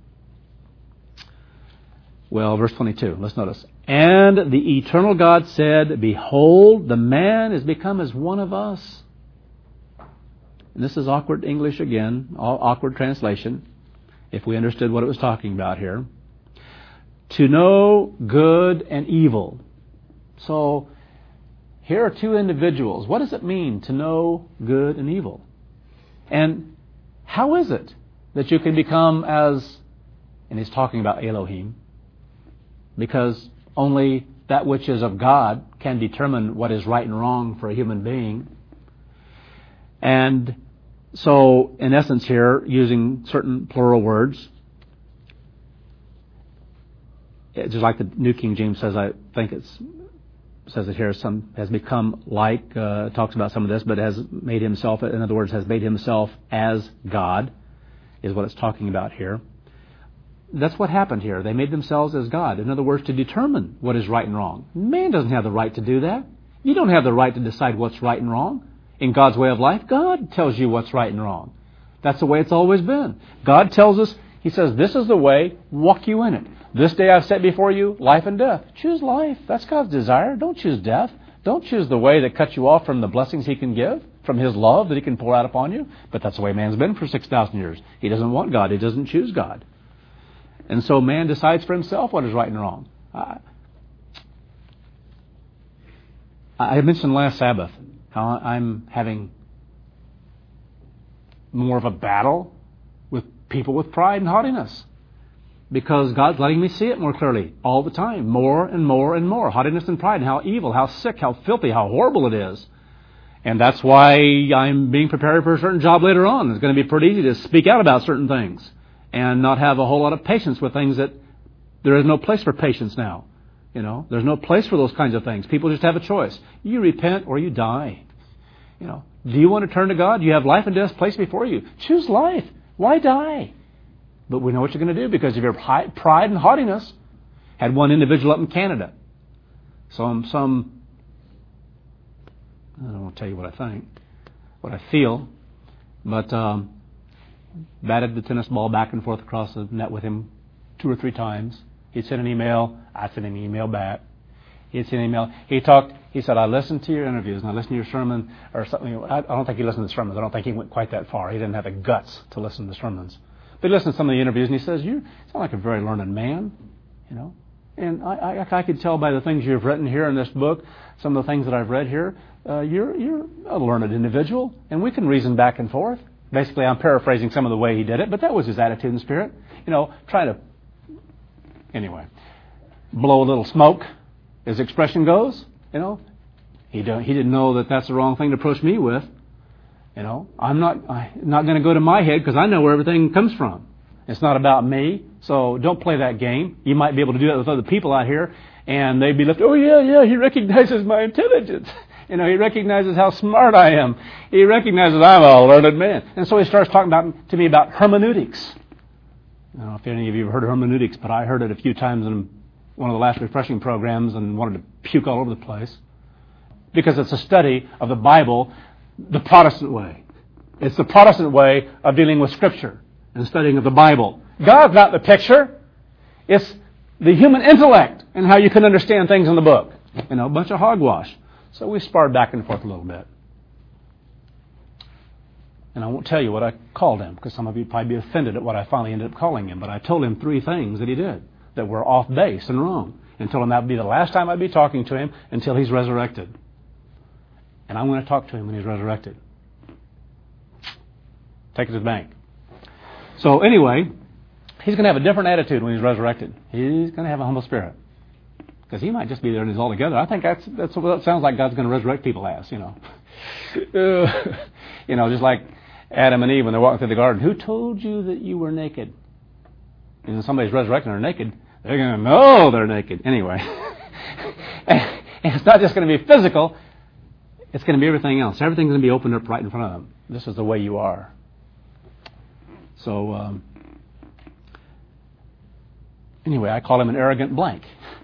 verse 22, let's notice. And the eternal God said, Behold, the man is become as one of us. And this is awkward English again, awkward translation, if we understood what it was talking about here. To know good and evil. So, here are two individuals. What does it mean to know good and evil? And how is it that you can become as, and he's talking about Elohim, because only that which is of God can determine what is right and wrong for a human being. And so, in essence here, using certain plural words, just like the New King James says, I think says it here, some has become like, talks about some of this, but has made himself, in other words, has made himself as God, is what it's talking about here. That's what happened here. They made themselves as God. In other words, to determine what is right and wrong. Man doesn't have the right to do that. You don't have the right to decide what's right and wrong. In God's way of life, God tells you what's right and wrong. That's the way it's always been. God tells us, He says, this is the way, walk you in it. This day I've set before you life and death. Choose life. That's God's desire. Don't choose death. Don't choose the way that cuts you off from the blessings He can give, from His love that He can pour out upon you. But that's the way man's been for 6,000 years. He doesn't want God. He doesn't choose God. And so man decides for himself what is right and wrong. I mentioned last Sabbath how I'm having more of a battle with people with pride and haughtiness. Because God's letting me see it more clearly all the time. More and more and more. Haughtiness and pride, and how evil, how sick, how filthy, how horrible it is. And that's why I'm being prepared for a certain job later on. It's going to be pretty easy to speak out about certain things and not have a whole lot of patience with things that there is no place for patience now. There's no place for those kinds of things. People just have a choice. You repent or you die. Do you want to turn to God? You have life and death placed before you. Choose life. Why die? But we know what you're going to do because of your pride and haughtiness. Had one individual up in Canada. I don't want to tell you what I think, what I feel, but batted the tennis ball back and forth across the net with him 2 or 3 times. He'd send an email. I'd send an email back. He'd send an email. He said, I listened to your interviews and I listened to your sermon or something. I don't think he listened to the sermons. I don't think he went quite that far. He didn't have the guts to listen to the sermons. But he listened to some of the interviews and he says, you sound like a very learned man, And I could tell by the things you've written here in this book, some of the things that I've read here, you're a learned individual, and we can reason back and forth. Basically, I'm paraphrasing some of the way he did it, but that was his attitude and spirit. Trying to, blow a little smoke, as the expression goes. He didn't know that that's the wrong thing to approach me with. I'm not going to go to my head because I know where everything comes from. It's not about me, so don't play that game. You might be able to do that with other people out here, and they'd be left, oh yeah, he recognizes my intelligence. He recognizes how smart I am. He recognizes I'm a learned man. And so he starts talking to me about hermeneutics. I don't know if any of you have heard of hermeneutics, but I heard it a few times in one of the last refreshing programs and wanted to puke all over the place. Because it's a study of the Bible the Protestant way. It's the Protestant way of dealing with Scripture and studying of the Bible. God's not the picture. It's the human intellect and how you can understand things in the book. A bunch of hogwash. So we sparred back and forth a little bit. And I won't tell you what I called him, because some of you would probably be offended at what I finally ended up calling him. But I told him 3 things that he did that were off base and wrong, and told him that would be the last time I'd be talking to him until he's resurrected. And I'm going to talk to him when he's resurrected. Take it to the bank. So anyway, he's going to have a different attitude when he's resurrected. He's going to have a humble spirit. Because he might just be there and he's all together. I think that's what it sounds like God's going to resurrect people as, just like Adam and Eve when they're walking through the garden. Who told you that you were naked? And when somebody's resurrecting and they're naked, they're going to know they're naked. Anyway. And it's not just going to be physical. It's going to be everything else. Everything's going to be opened up right in front of them. This is the way you are. So, anyway, I call him an arrogant blank.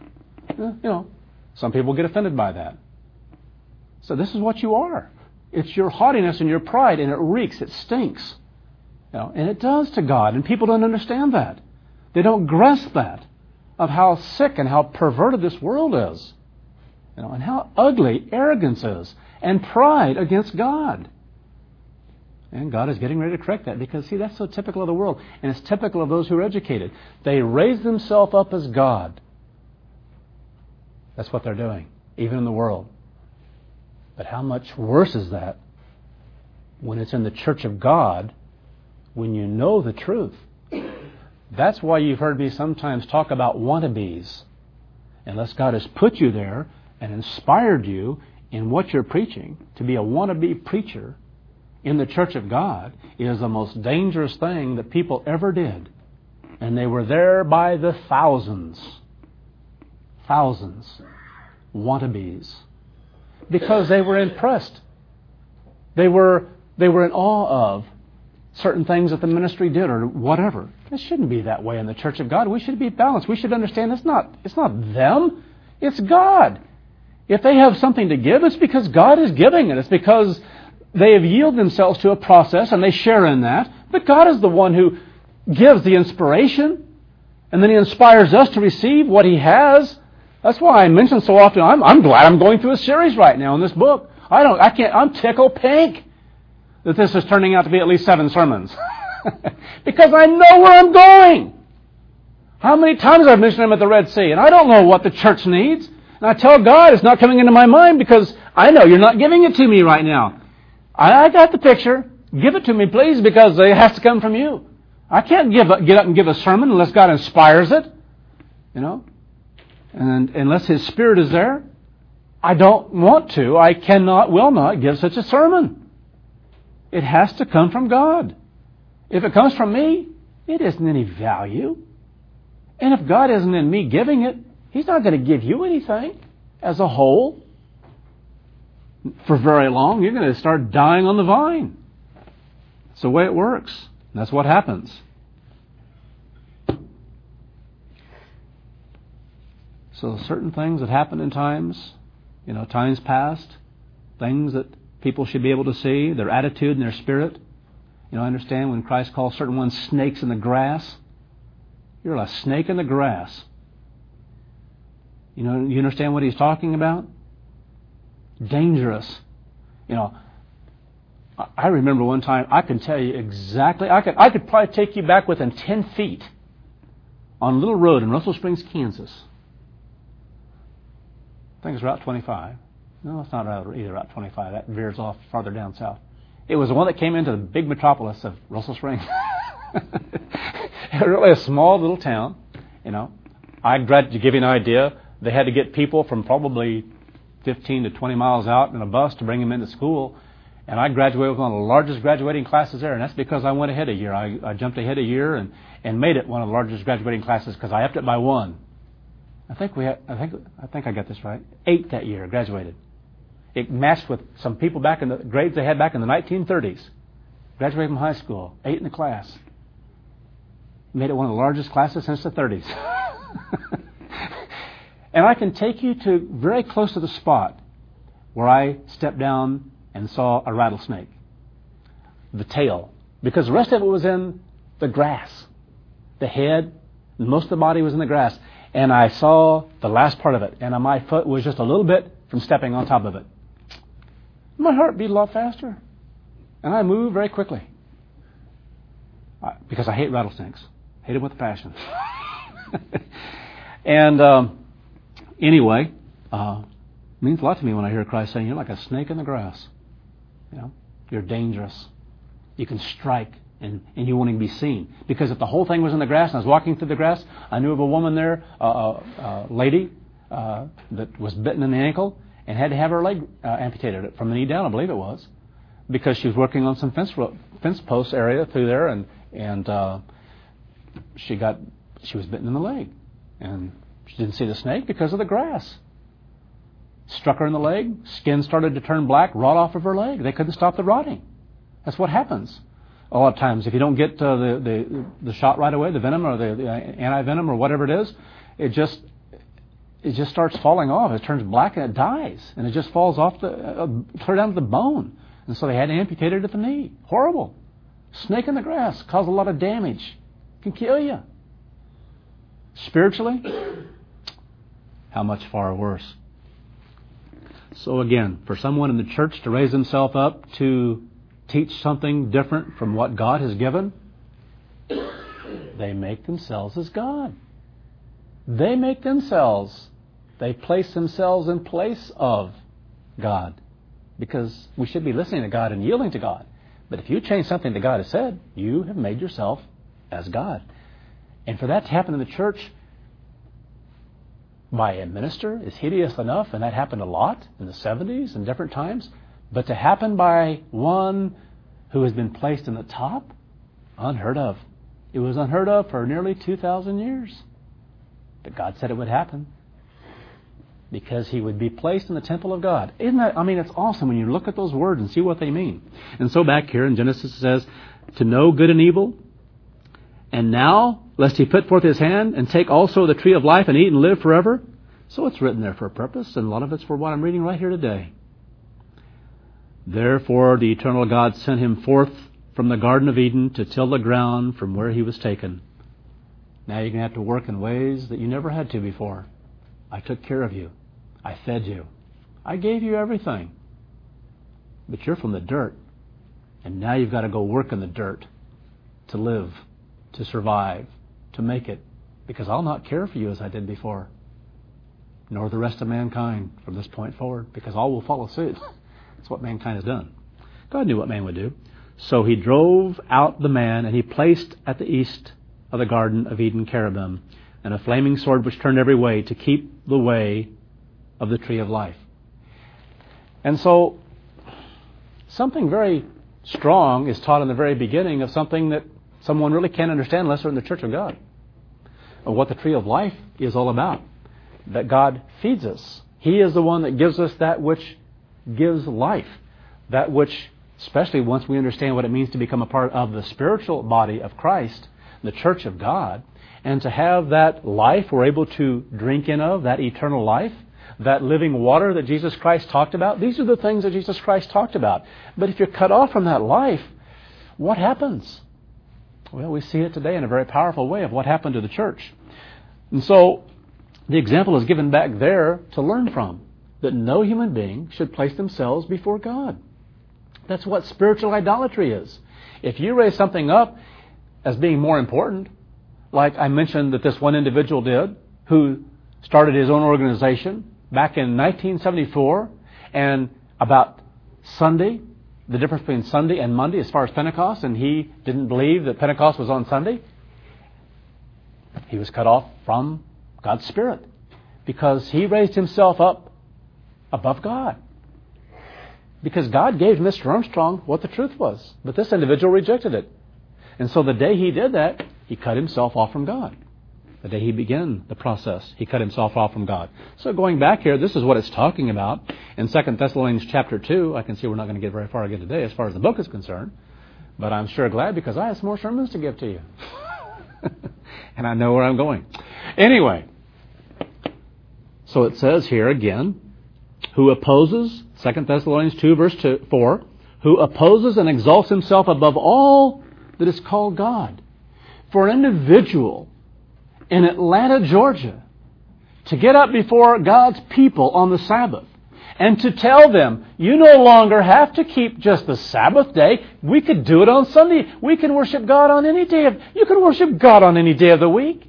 Some people get offended by that. So this is what you are. It's your haughtiness and your pride, and it reeks, it stinks. And it does to God, and people don't understand that. They don't grasp that, of how sick and how perverted this world is. And how ugly arrogance is, and pride against God. And God is getting ready to correct that, because, see, that's so typical of the world, and it's typical of those who are educated. They raise themselves up as God. That's what they're doing, even in the world. But how much worse is that when it's in the church of God, when you know the truth? That's why you've heard me sometimes talk about wannabes. Unless God has put you there and inspired you in what you're preaching, to be a wannabe preacher in the church of God is the most dangerous thing that people ever did. And they were there by the thousands. Thousands. Wannabes. Because they were impressed. They were in awe of certain things that the ministry did or whatever. It shouldn't be that way in the church of God. We should be balanced. We should understand it's not them. It's God. If they have something to give, it's because God is giving it. It's because they have yielded themselves to a process and they share in that. But God is the one who gives the inspiration, and then He inspires us to receive what He has. That's why I mention so often, I'm glad I'm going through a series right now in this book. I'm tickled pink that this is turning out to be at least 7 sermons. Because I know where I'm going. How many times I've mentioned Him at the Red Sea, and I don't know what the church needs. And I tell God it's not coming into my mind because I know You're not giving it to me right now. I got the picture. Give it to me, please, because it has to come from You. I can't get up and give a sermon unless God inspires it. And unless His Spirit is there, I don't want to, I cannot, will not give such a sermon. It has to come from God. If it comes from me, it isn't any value. And if God isn't in me giving it, He's not going to give you anything as a whole. For very long, you're going to start dying on the vine. It's the way it works. That's what happens. So certain things that happen in times, times past, things that people should be able to see, their attitude and their spirit. I understand when Christ calls certain ones snakes in the grass. You're a snake in the grass. You understand what He's talking about? Dangerous. I remember one time, I can tell you exactly, I could probably take you back within 10 feet on a little road in Russell Springs, Kansas. I think it's Route 25. No, it's not either Route 25. That veers off farther down south. It was the one that came into the big metropolis of Russell Springs. Really a small little town, to give you an idea, they had to get people from probably 15 to 20 miles out in a bus to bring them into school. And I graduated with one of the largest graduating classes there, and that's because I went ahead a year. I jumped ahead a year and made it one of the largest graduating classes because I upped it by one. I think I got this right. 8 that year graduated. It matched with some people back in the grades they had back in the 1930s. Graduated from high school, 8 in the class. Made it one of the largest classes since the 30s. And I can take you to very close to the spot where I stepped down and saw a rattlesnake. The tail. Because the rest of it was in the grass. The head, and most of the body was in the grass. And I saw the last part of it. And my foot was just a little bit from stepping on top of it. My heart beat a lot faster. And I moved very quickly. Because I hate rattlesnakes. Hate them with a passion. And anyway, it means a lot to me when I hear Christ saying, you're like a snake in the grass. You know, you're dangerous. You can strike and you won't even be seen. Because if the whole thing was in the grass and I was walking through the grass, I knew of a woman there, a lady that was bitten in the ankle and had to have her leg amputated from the knee down, I believe it was, because she was working on some fence post area through there and she was bitten in the leg. And she didn't see the snake because of the grass. Struck her in the leg, skin started to turn black, rot off of her leg. They couldn't stop the rotting. That's what happens. A lot of times, if you don't get the shot right away, the venom or the anti-venom or whatever it is, it just starts falling off. It turns black and it dies. And it just falls off clear down to the bone. And so they had to amputate it at the knee. Horrible. Snake in the grass caused a lot of damage. Can kill you. Spiritually, how much far worse. So again, for someone in the church to raise himself up to teach something different from what God has given, they make themselves as God. They make themselves. They place themselves in place of God. Because we should be listening to God and yielding to God. But if you change something that God has said, you have made yourself as God. And for that to happen in the church by a minister is hideous enough, and that happened a lot in the 70s and different times. But to happen by one who has been placed in the top, unheard of. It was unheard of for nearly 2,000 years. But God said it would happen. Because he would be placed in the temple of God. Isn't that, it's awesome when you look at those words and see what they mean. And so back here in Genesis it says, to know good and evil. And now, lest he put forth his hand and take also the tree of life and eat and live forever. So it's written there for a purpose, and a lot of it's for what I'm reading right here today. Therefore the eternal God sent him forth from the Garden of Eden to till the ground from where he was taken. Now you're going to have to work in ways that you never had to before. I took care of you. I fed you. I gave you everything. But you're from the dirt. And now you've got to go work in the dirt to live, to survive, to make it. Because I'll not care for you as I did before. Nor the rest of mankind from this point forward. Because all will follow suit. That's what mankind has done. God knew what man would do. So he drove out the man, and he placed at the east of the Garden of Eden cherubim, and a flaming sword which turned every way to keep the way of the tree of life. And so, something very strong is taught in the very beginning of something that someone really can't understand unless they're in the church of God. Of what the tree of life is all about. That God feeds us. He is the one that gives us that which gives life. That which, especially once we understand what it means to become a part of the spiritual body of Christ, the church of God, and to have that life we're able to drink in of, that eternal life, that living water that Jesus Christ talked about. These are the things that Jesus Christ talked about. But if you're cut off from that life, what happens? Well, we see it today in a very powerful way of what happened to the church. And so the example is given back there to learn from, that no human being should place themselves before God. That's what spiritual idolatry is. If you raise something up as being more important, like I mentioned that this one individual did, who started his own organization back in 1974, and about Sunday, the difference between Sunday and Monday as far as Pentecost, and he didn't believe that Pentecost was on Sunday, he was cut off from God's Spirit because he raised himself up above God. Because God gave Mr. Armstrong what the truth was. But this individual rejected it. And so the day he did that, he cut himself off from God. The day he began the process, he cut himself off from God. So going back here, this is what it's talking about. In 2 Thessalonians chapter 2, I can see we're not going to get very far again today as far as the book is concerned. But I'm sure glad because I have some more sermons to give to you. And I know where I'm going. Anyway, so it says here again, who opposes, 2 Thessalonians 2 verse 4, who opposes and exalts himself above all that is called God. For an individual in Atlanta, Georgia, to get up before God's people on the Sabbath and to tell them, you no longer have to keep just the Sabbath day. We could do it on Sunday. We can worship God on any day. You can worship God on any day of the week.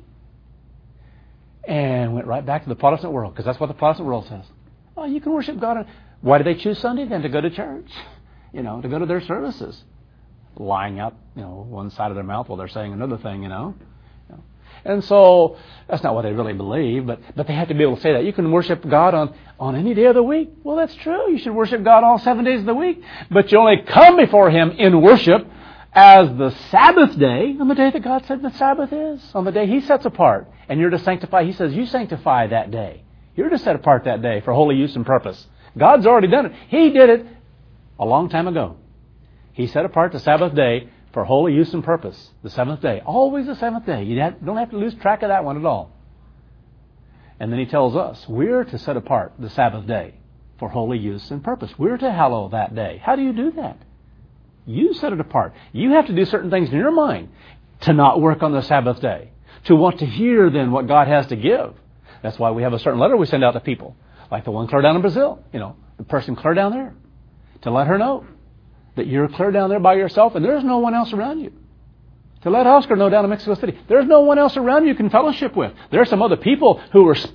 And went right back to the Protestant world, because that's what the Protestant world says. Oh, you can worship God on... Why do they choose Sunday then? To go to church. To go to their services. Lying out, one side of their mouth while they're saying another thing, And so, that's not what they really believe, but they have to be able to say that. You can worship God on any day of the week. Well, that's true. You should worship God all 7 days of the week. But you only come before Him in worship as the Sabbath day, on the day that God said the Sabbath is, on the day He sets apart. And you're to sanctify. He says, you sanctify that day. You're to set apart that day for holy use and purpose. God's already done it. He did it a long time ago. He set apart the Sabbath day for holy use and purpose. The seventh day. Always the seventh day. You don't have to lose track of that one at all. And then He tells us, we're to set apart the Sabbath day for holy use and purpose. We're to hallow that day. How do you do that? You set it apart. You have to do certain things in your mind to not work on the Sabbath day. To want to hear then what God has to give. That's why we have a certain letter we send out to people. Like the one clear down in Brazil. The person clear down there. To let her know that you're clear down there by yourself and there's no one else around you. To let Oscar know down in Mexico City, there's no one else around you can fellowship with. There are some other people who were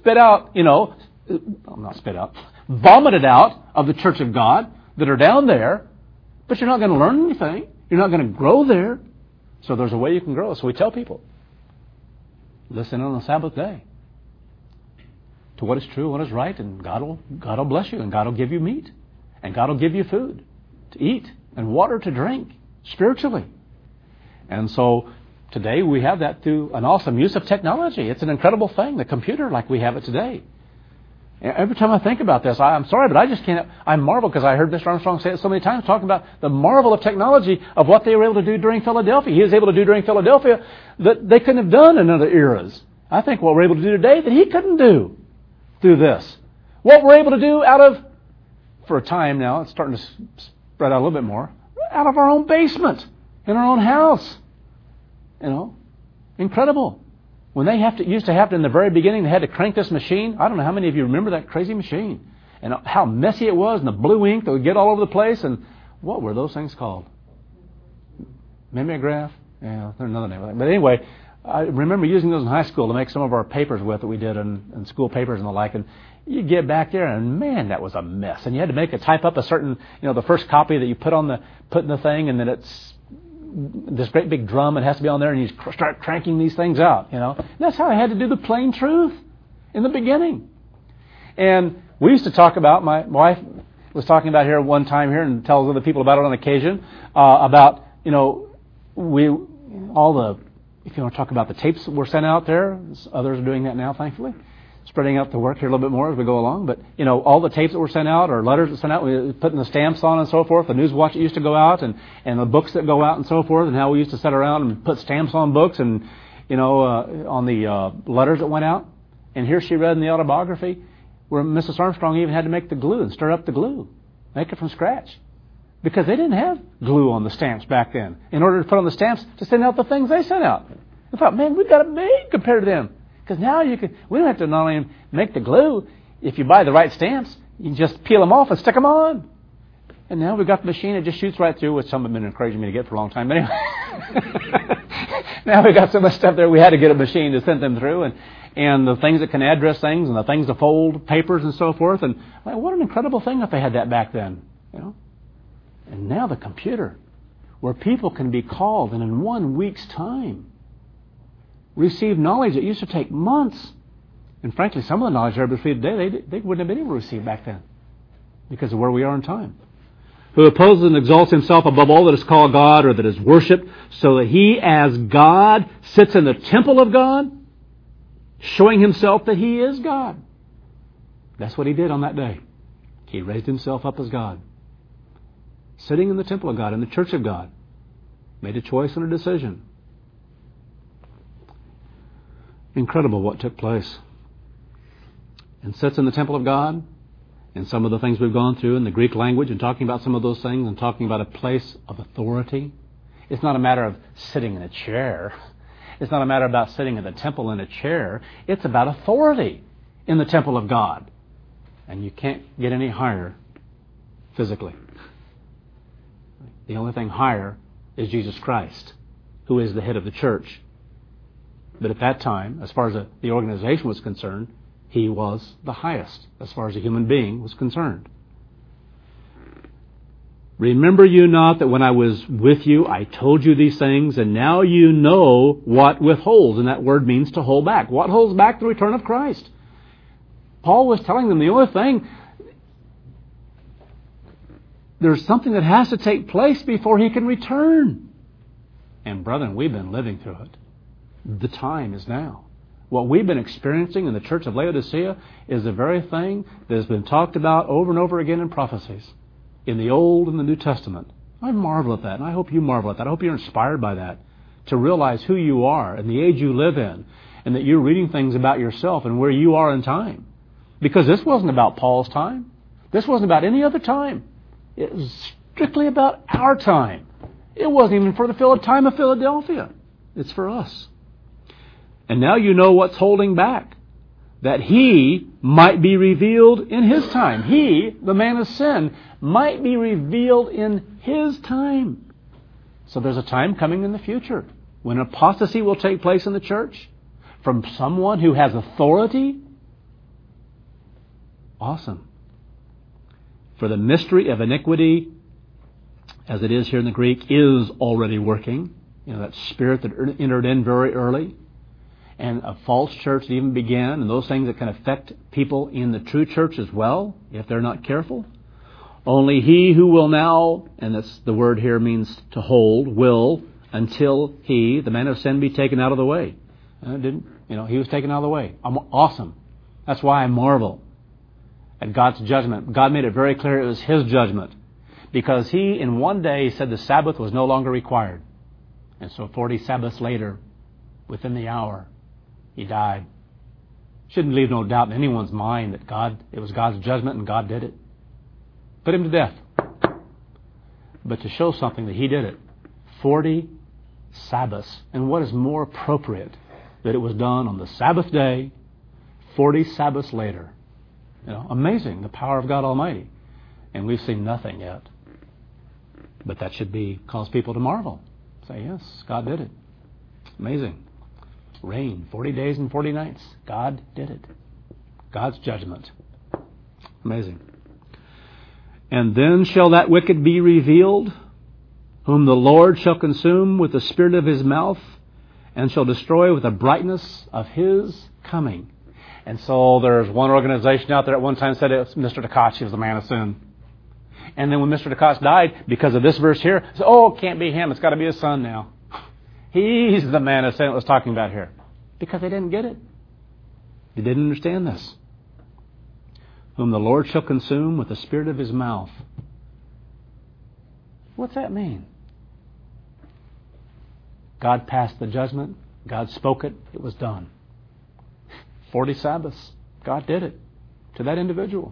vomited out of the church of God that are down there, but you're not going to learn anything. You're not going to grow there. So there's a way you can grow. So we tell people, listen on the Sabbath day to what is true, what is right, and God will bless you, and God will give you meat, and God will give you food to eat and water to drink spiritually. And so today we have that through an awesome use of technology. It's an incredible thing, the computer like we have it today. Every time I think about this, I'm sorry, but I just can't. I marvel because I heard Mr. Armstrong say it so many times, talking about the marvel of technology of what they were able to do during Philadelphia. He was able to do during Philadelphia that they couldn't have done in other eras. I think what we're able to do today that he couldn't do through this. What we're able to do for a time now, it's starting to spread out a little bit more, out of our own basement, in our own house. Incredible. When they used to have to, in the very beginning, they had to crank this machine. I don't know how many of you remember that crazy machine. And how messy it was, and the blue ink that would get all over the place. And what were those things called? Mimeograph? Yeah, there's another name. But anyway, I remember using those in high school to make some of our papers with that we did in school papers and the like. And you get back there, and man, that was a mess. And you had to type up a certain, the first copy that you put in the thing, and then it's this great big drum. It has to be on there, and you start cranking these things out. And that's how I had to do the plain truth in the beginning. And we used to talk about, my wife was talking about here one time here, and tells other people about it on occasion, about if you want to talk about the tapes that were sent out there, others are doing that now, thankfully. Spreading out the work here a little bit more as we go along. But, all the tapes that were sent out or letters that sent out, we putting the stamps on and so forth, the news watch that used to go out and the books that go out and so forth, and how we used to sit around and put stamps on books and, on the letters that went out. And here she read in the autobiography where Mrs. Armstrong even had to make the glue and stir up the glue, make it from scratch. Because they didn't have glue on the stamps back then in order to put on the stamps to send out the things they sent out. I thought, man, we've got it made compared to them. Because now we don't have to not only make the glue. If you buy the right stamps, you can just peel them off and stick them on. And now we've got the machine that just shoots right through, which some have been encouraging me to get for a long time. But anyway, now we've got so much stuff there, we had to get a machine to send them through. And the things that can address things and the things to fold papers and so forth. And what an incredible thing if they had that back then. And now the computer, where people can be called and in 1 week's time receive knowledge that used to take months. And frankly, some of the knowledge they're able to receive today, they wouldn't have been able to receive back then because of where we are in time. who opposes and exalts himself above all that is called God or that is worshipped, so that he as God sits in the temple of God, showing himself that he is God. That's what he did on that day. He raised himself up as God. Sitting in the temple of God, in the church of God, made a choice and a decision. Incredible what took place. And sits in the temple of God, and some of the things we've gone through in the Greek language and talking about some of those things and talking about a place of authority. It's not a matter of sitting in a chair. It's not a matter about sitting in the temple in a chair. It's about authority in the temple of God. And you can't get any higher physically. The only thing higher is Jesus Christ, who is the head of the church. But at that time, as far as the organization was concerned, he was the highest as far as a human being was concerned. Remember you not that when I was with you, I told you these things, and now you know what withholds. And that word means to hold back. What holds back the return of Christ? Paul was telling them the only thing, there's something that has to take place before he can return. And brethren, we've been living through it. The time is now. What we've been experiencing in the church of Laodicea is the very thing that has been talked about over and over again in prophecies, in the Old and the New Testament. I marvel at that, and I hope you marvel at that. I hope you're inspired by that, to realize who you are and the age you live in, and that you're reading things about yourself and where you are in time. Because this wasn't about Paul's time. This wasn't about any other time. It was strictly about our time. It wasn't even for the time of Philadelphia. It's for us. And now you know what's holding back. That he might be revealed in his time. He, the man of sin, might be revealed in his time. So there's a time coming in the future when apostasy will take place in the church from someone who has authority. Awesome. For the mystery of iniquity, as it is here in the Greek, is already working. You know, that spirit that entered in very early. And a false church that even began, and those things that can affect people in the true church as well, if they're not careful. Only he who will now, and that's the word here means to hold, will, until he, the man of sin, be taken out of the way. He was taken out of the way. Awesome. That's why I marvel at God's judgment. God made it very clear it was his judgment. Because he, in one day, said the Sabbath was no longer required. And so 40 Sabbaths later, within the hour, he died. Shouldn't leave no doubt in anyone's mind that it was God's judgment and God did it. Put him to death. But to show something that he did it. 40 Sabbaths. And what is more appropriate that it was done on the Sabbath day, 40 Sabbaths later. Amazing, the power of God Almighty. And we've seen nothing yet. But that should cause people to marvel. Say, yes, God did it. Amazing. Rain, 40 days and 40 nights. God did it. God's judgment. Amazing. And then shall that wicked be revealed, whom the Lord shall consume with the spirit of his mouth, and shall destroy with the brightness of his coming. And so there's one organization out there at one time said it was Mr. Takachi was the man of sin. And then when Mr. Takachi died, because of this verse here, said, it can't be him. It's got to be his son now. He's the man of sin it was talking about here. Because they didn't get it. They didn't understand this. Whom the Lord shall consume with the spirit of his mouth. What's that mean? God passed the judgment. God spoke it. It was done. 40 Sabbaths. God did it to that individual.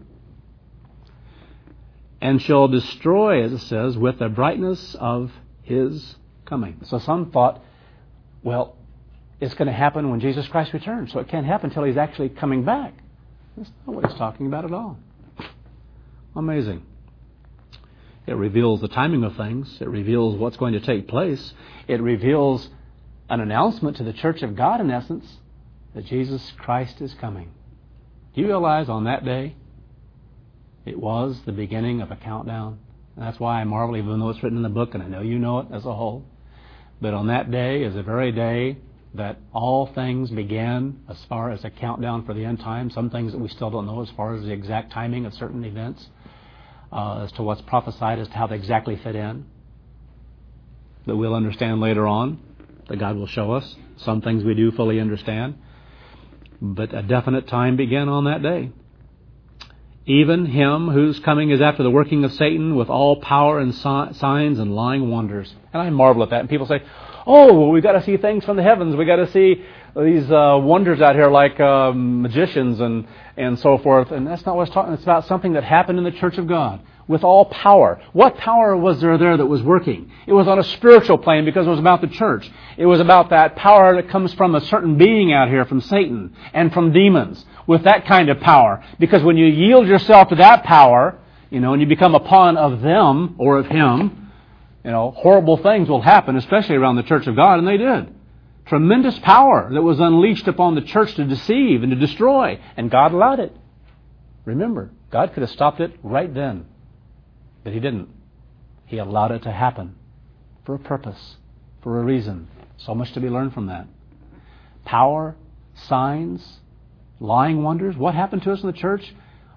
And shall destroy, as it says, with the brightness of his coming. So some thought, it's going to happen when Jesus Christ returns, so it can't happen until he's actually coming back. That's not what he's talking about at all. Amazing. It reveals the timing of things. It reveals what's going to take place. It reveals an announcement to the church of God, in essence, that Jesus Christ is coming. Do you realize on that day, it was the beginning of a countdown? And that's why I marvel, even though it's written in the book, and I know you know it as a whole. But on that day is the very day that all things began as far as a countdown for the end time. Some things that we still don't know as far as the exact timing of certain events. as to what's prophesied as to how they exactly fit in. That we'll understand later on, that God will show us. Some things we do fully understand. But a definite time began on that day. Even him whose coming is after the working of Satan with all power and signs and lying wonders. And I marvel at that. And people say, oh, well, we've got to see things from the heavens. We've got to see these wonders out here like magicians and so forth. And that's not what it's talking. It's about something that happened in the church of God with all power. What power was there that was working? It was on a spiritual plane because it was about the church. It was about that power that comes from a certain being out here, from Satan and from demons, with that kind of power. Because when you yield yourself to that power, and you become a pawn of them or of him, horrible things will happen, especially around the church of God, and they did. Tremendous power that was unleashed upon the church to deceive and to destroy, and God allowed it. Remember, God could have stopped it right then, but He didn't. He allowed it to happen for a purpose, for a reason. So much to be learned from that. Power, signs, lying wonders. What happened to us in the church?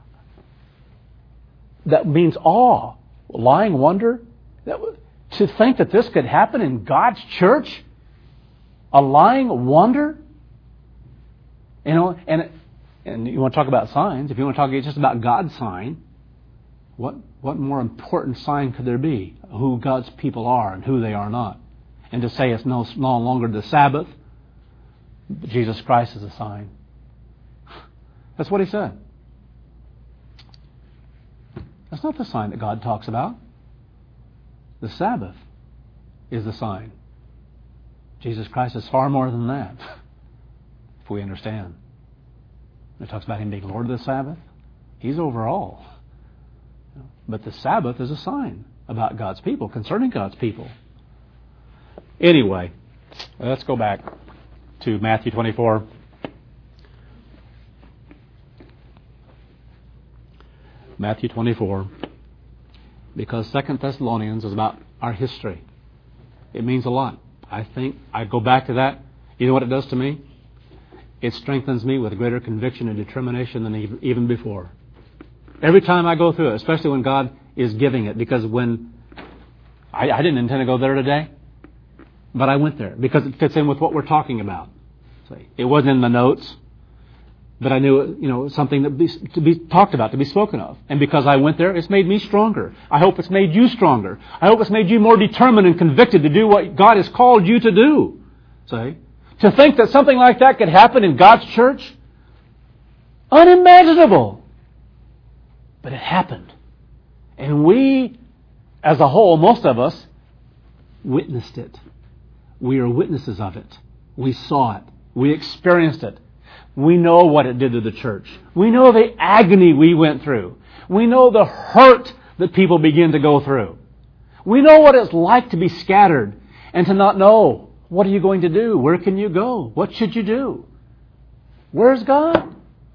That means awe. Lying wonder. To think that this could happen in God's church? A lying wonder? And you want to talk about signs. If you want to talk just about God's sign, what more important sign could there be? Who God's people are and who they are not. And to say it's no longer the Sabbath, but Jesus Christ is a sign. That's what He said. That's not the sign that God talks about. The Sabbath is the sign. Jesus Christ is far more than that, if we understand. It talks about Him being Lord of the Sabbath. He's over all. But the Sabbath is a sign about God's people, concerning God's people. Anyway, let's go back to Matthew 24. Matthew 24. Because 2 Thessalonians is about our history. It means a lot. I think I go back to that. You know what it does to me? It strengthens me with greater conviction and determination than even before. Every time I go through it, especially when God is giving it, because when I didn't intend to go there today, but I went there because it fits in with what we're talking about. It wasn't in the notes, but I knew something to be talked about, to be spoken of. And because I went there, it's made me stronger. I hope it's made you stronger. I hope it's made you more determined and convicted to do what God has called you to do. To think that something like that could happen in God's church? Unimaginable. But it happened. And we, as a whole, most of us, witnessed it. We are witnesses of it. We saw it. We experienced it. We know what it did to the church. We know the agony we went through. We know the hurt that people begin to go through. We know what it's like to be scattered and to not know. What are you going to do? Where can you go? What should you do? Where's God?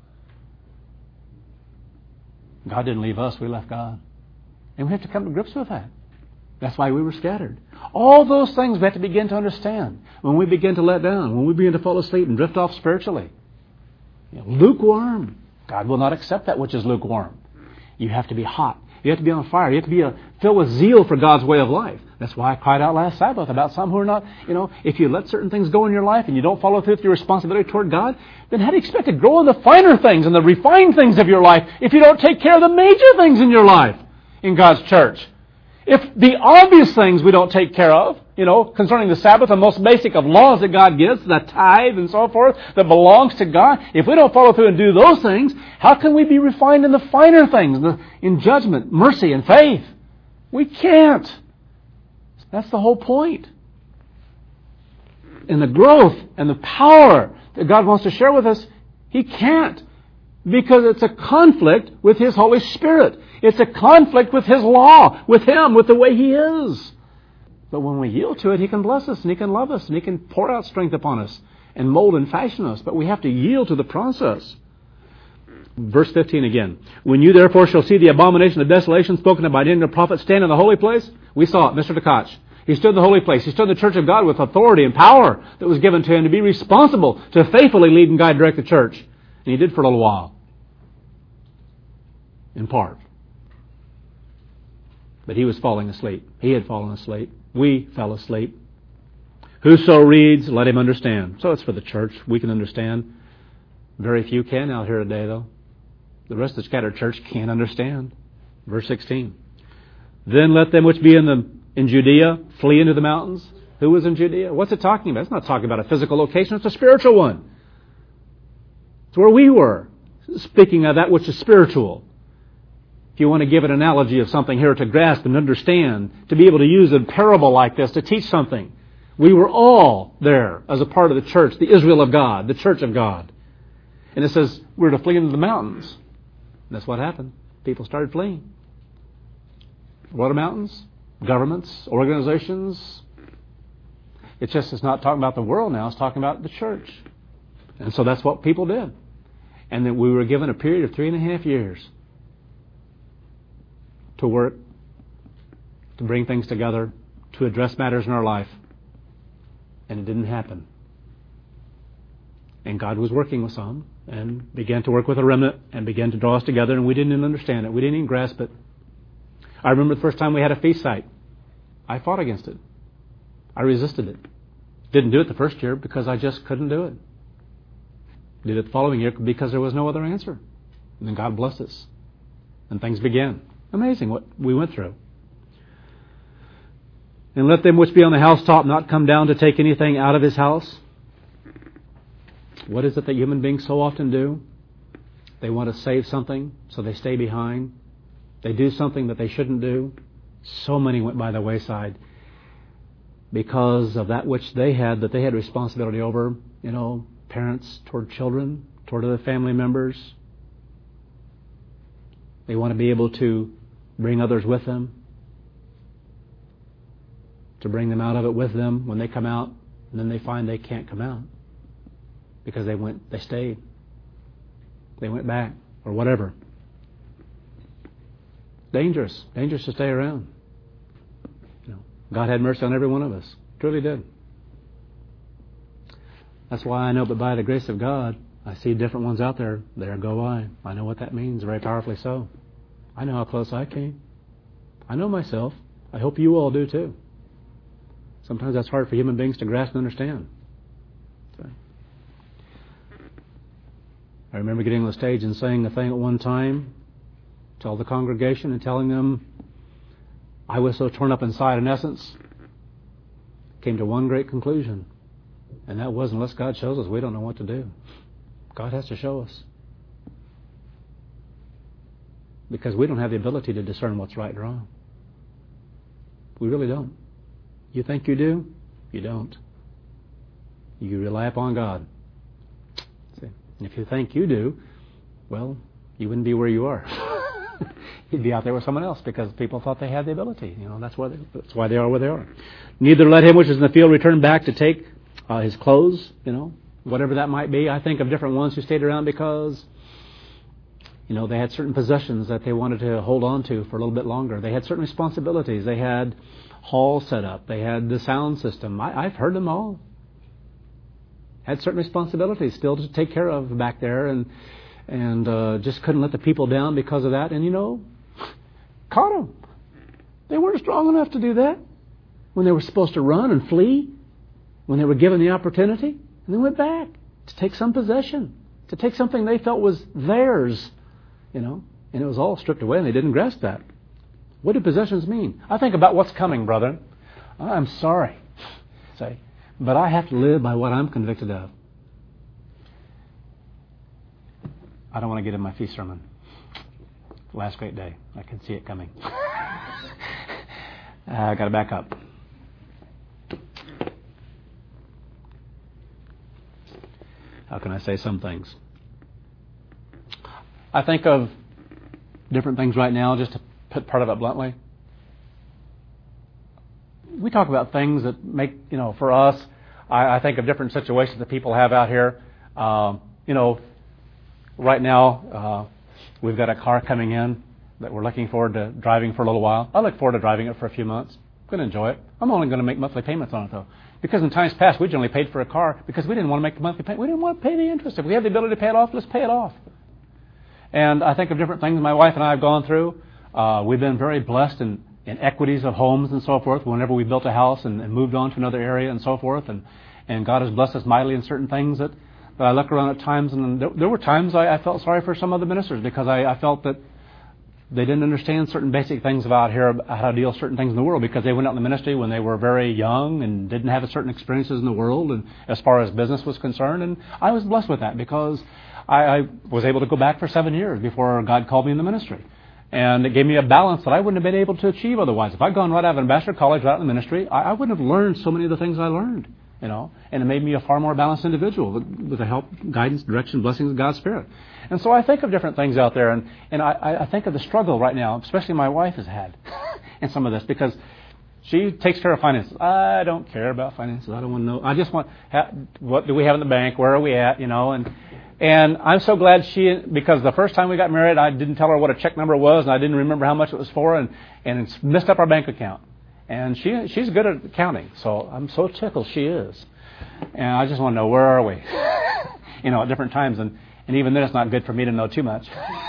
God didn't leave us. We left God. And we have to come to grips with that. That's why we were scattered. All those things we have to begin to understand when we begin to let down, when we begin to fall asleep and drift off spiritually. Lukewarm. God will not accept that which is lukewarm. You have to be hot. You have to be on fire. You have to be filled with zeal for God's way of life. That's why I cried out last Sabbath about some who are not, if you let certain things go in your life and you don't follow through with your responsibility toward God, then how do you expect to grow in the finer things and the refined things of your life if you don't take care of the major things in your life in God's church? If the obvious things we don't take care of, concerning the Sabbath, the most basic of laws that God gives, the tithe and so forth, that belongs to God, if we don't follow through and do those things, how can we be refined in the finer things, in judgment, mercy, and faith? We can't. That's the whole point. And the growth and the power that God wants to share with us, He can't. Because it's a conflict with His Holy Spirit. It's a conflict with His law, with Him, with the way He is. But when we yield to it, He can bless us and He can love us and He can pour out strength upon us and mold and fashion us. But we have to yield to the process. Verse 15 again. When you therefore shall see the abomination of desolation spoken of by Daniel the prophet stand in the holy place. We saw it, Mr. Tkach. He stood in the holy place. He stood in the church of God with authority and power that was given to him to be responsible to faithfully lead and guide direct the church. And he did for a little while. In part. But he was falling asleep. He had fallen asleep. We fell asleep. Whoso reads, let him understand. So it's for the church. We can understand. Very few can out here today, though. The rest of the scattered church can't understand. Verse 16. Then let them which be in Judea flee into the mountains. Who was in Judea? What's it talking about? It's not talking about a physical location. It's a spiritual one. It's where we were. Speaking of that which is spiritual. If you want to give an analogy of something here to grasp and understand, to be able to use a parable like this to teach something, we were all there as a part of the church, the Israel of God, the church of God. And it says we're to flee into the mountains. And that's what happened. People started fleeing. What are mountains? Governments, organizations. It's not talking about the world now, it's talking about the church. And so that's what people did. And then we were given a period of 3.5 years to work, to bring things together, to address matters in our life. And it didn't happen. And God was working with some and began to work with a remnant and began to draw us together, and we didn't even understand it. We didn't even grasp it. I remember the first time we had a feast site. I fought against it. I resisted it. Didn't do it the first year because I just couldn't do it. Did it the following year because there was no other answer. And then God blessed us. And things began. Amazing what we went through. And let them which be on the housetop not come down to take anything out of his house. What is it that human beings so often do? They want to save something, so they stay behind. They do something that they shouldn't do. So many went by the wayside because of that which they had responsibility over, parents toward children, toward other family members. They want to be able to bring others with them, to bring them out of it with them when they come out, and then they find they can't come out because they stayed, they went back, or whatever. Dangerous to stay around. God had mercy on every one of us. Truly did. That's why I know, but by the grace of God, I see different ones out there. There go I. I know what that means, very powerfully so. I know how close I came. I know myself. I hope you all do too. Sometimes that's hard for human beings to grasp and understand. So, I remember getting on the stage and saying a thing at one time to all the congregation and telling them I was so torn up inside, in essence, came to one great conclusion. And that was, unless God shows us, we don't know what to do. God has to show us. Because we don't have the ability to discern what's right and wrong. We really don't. You think you do? You don't. You rely upon God. See? And if you think you do, well, you wouldn't be where you are. You'd be out there with someone else because people thought they had the ability. That's why they are where they are. Neither let him which is in the field return back to take his clothes, whatever that might be. I think of different ones who stayed around because, they had certain possessions that they wanted to hold on to for a little bit longer. They had certain responsibilities. They had halls set up. They had the sound system. I've heard them all. Had certain responsibilities still to take care of back there, and just couldn't let the people down because of that. And caught them. They weren't strong enough to do that when they were supposed to run and flee, when they were given the opportunity, and they went back to take some possession, to take something they felt was theirs, and it was all stripped away, and they didn't grasp that. What do possessions mean? I think about what's coming, brethren. I'm sorry, but I have to live by what I'm convicted of. I don't want to get in my feast sermon. Last great day. I can see it coming. I got to back up. How can I say some things? I think of different things right now, just to put part of it bluntly. We talk about things that make, for us, I think of different situations that people have out here. Right now, we've got a car coming in that we're looking forward to driving for a little while. I look forward to driving it for a few months. I'm going to enjoy it. I'm only going to make monthly payments on it, though. Because in times past, we generally paid for a car because we didn't want to make the monthly payment. We didn't want to pay the interest. If we have the ability to pay it off, let's pay it off. And I think of different things my wife and I have gone through. We've been very blessed in equities of homes and so forth whenever we built a house and moved on to another area and so forth. And God has blessed us mightily in certain things that I look around at times, and there were times I felt sorry for some of the ministers because I felt that they didn't understand certain basic things about how to deal with certain things in the world, because they went out in the ministry when they were very young and didn't have certain experiences in the world and as far as business was concerned. And I was blessed with that because I was able to go back for 7 years before God called me in the ministry. And it gave me a balance that I wouldn't have been able to achieve otherwise. If I'd gone right out of Ambassador College, right out in the ministry, I wouldn't have learned so many of the things I learned. And it made me a far more balanced individual with the help, guidance, direction, blessings of God's Spirit. And so I think of different things out there, and I think of the struggle right now, especially my wife has had in some of this, because she takes care of finances. I don't care about finances. I don't want to know. I just want, what do we have in the bank? Where are we at? And I'm so glad because the first time we got married, I didn't tell her what a check number was, and I didn't remember how much it was for, and it's messed up our bank account. And she's good at accounting, so I'm so tickled she is. And I just want to know, where are we? At different times. And even then, it's not good for me to know too much.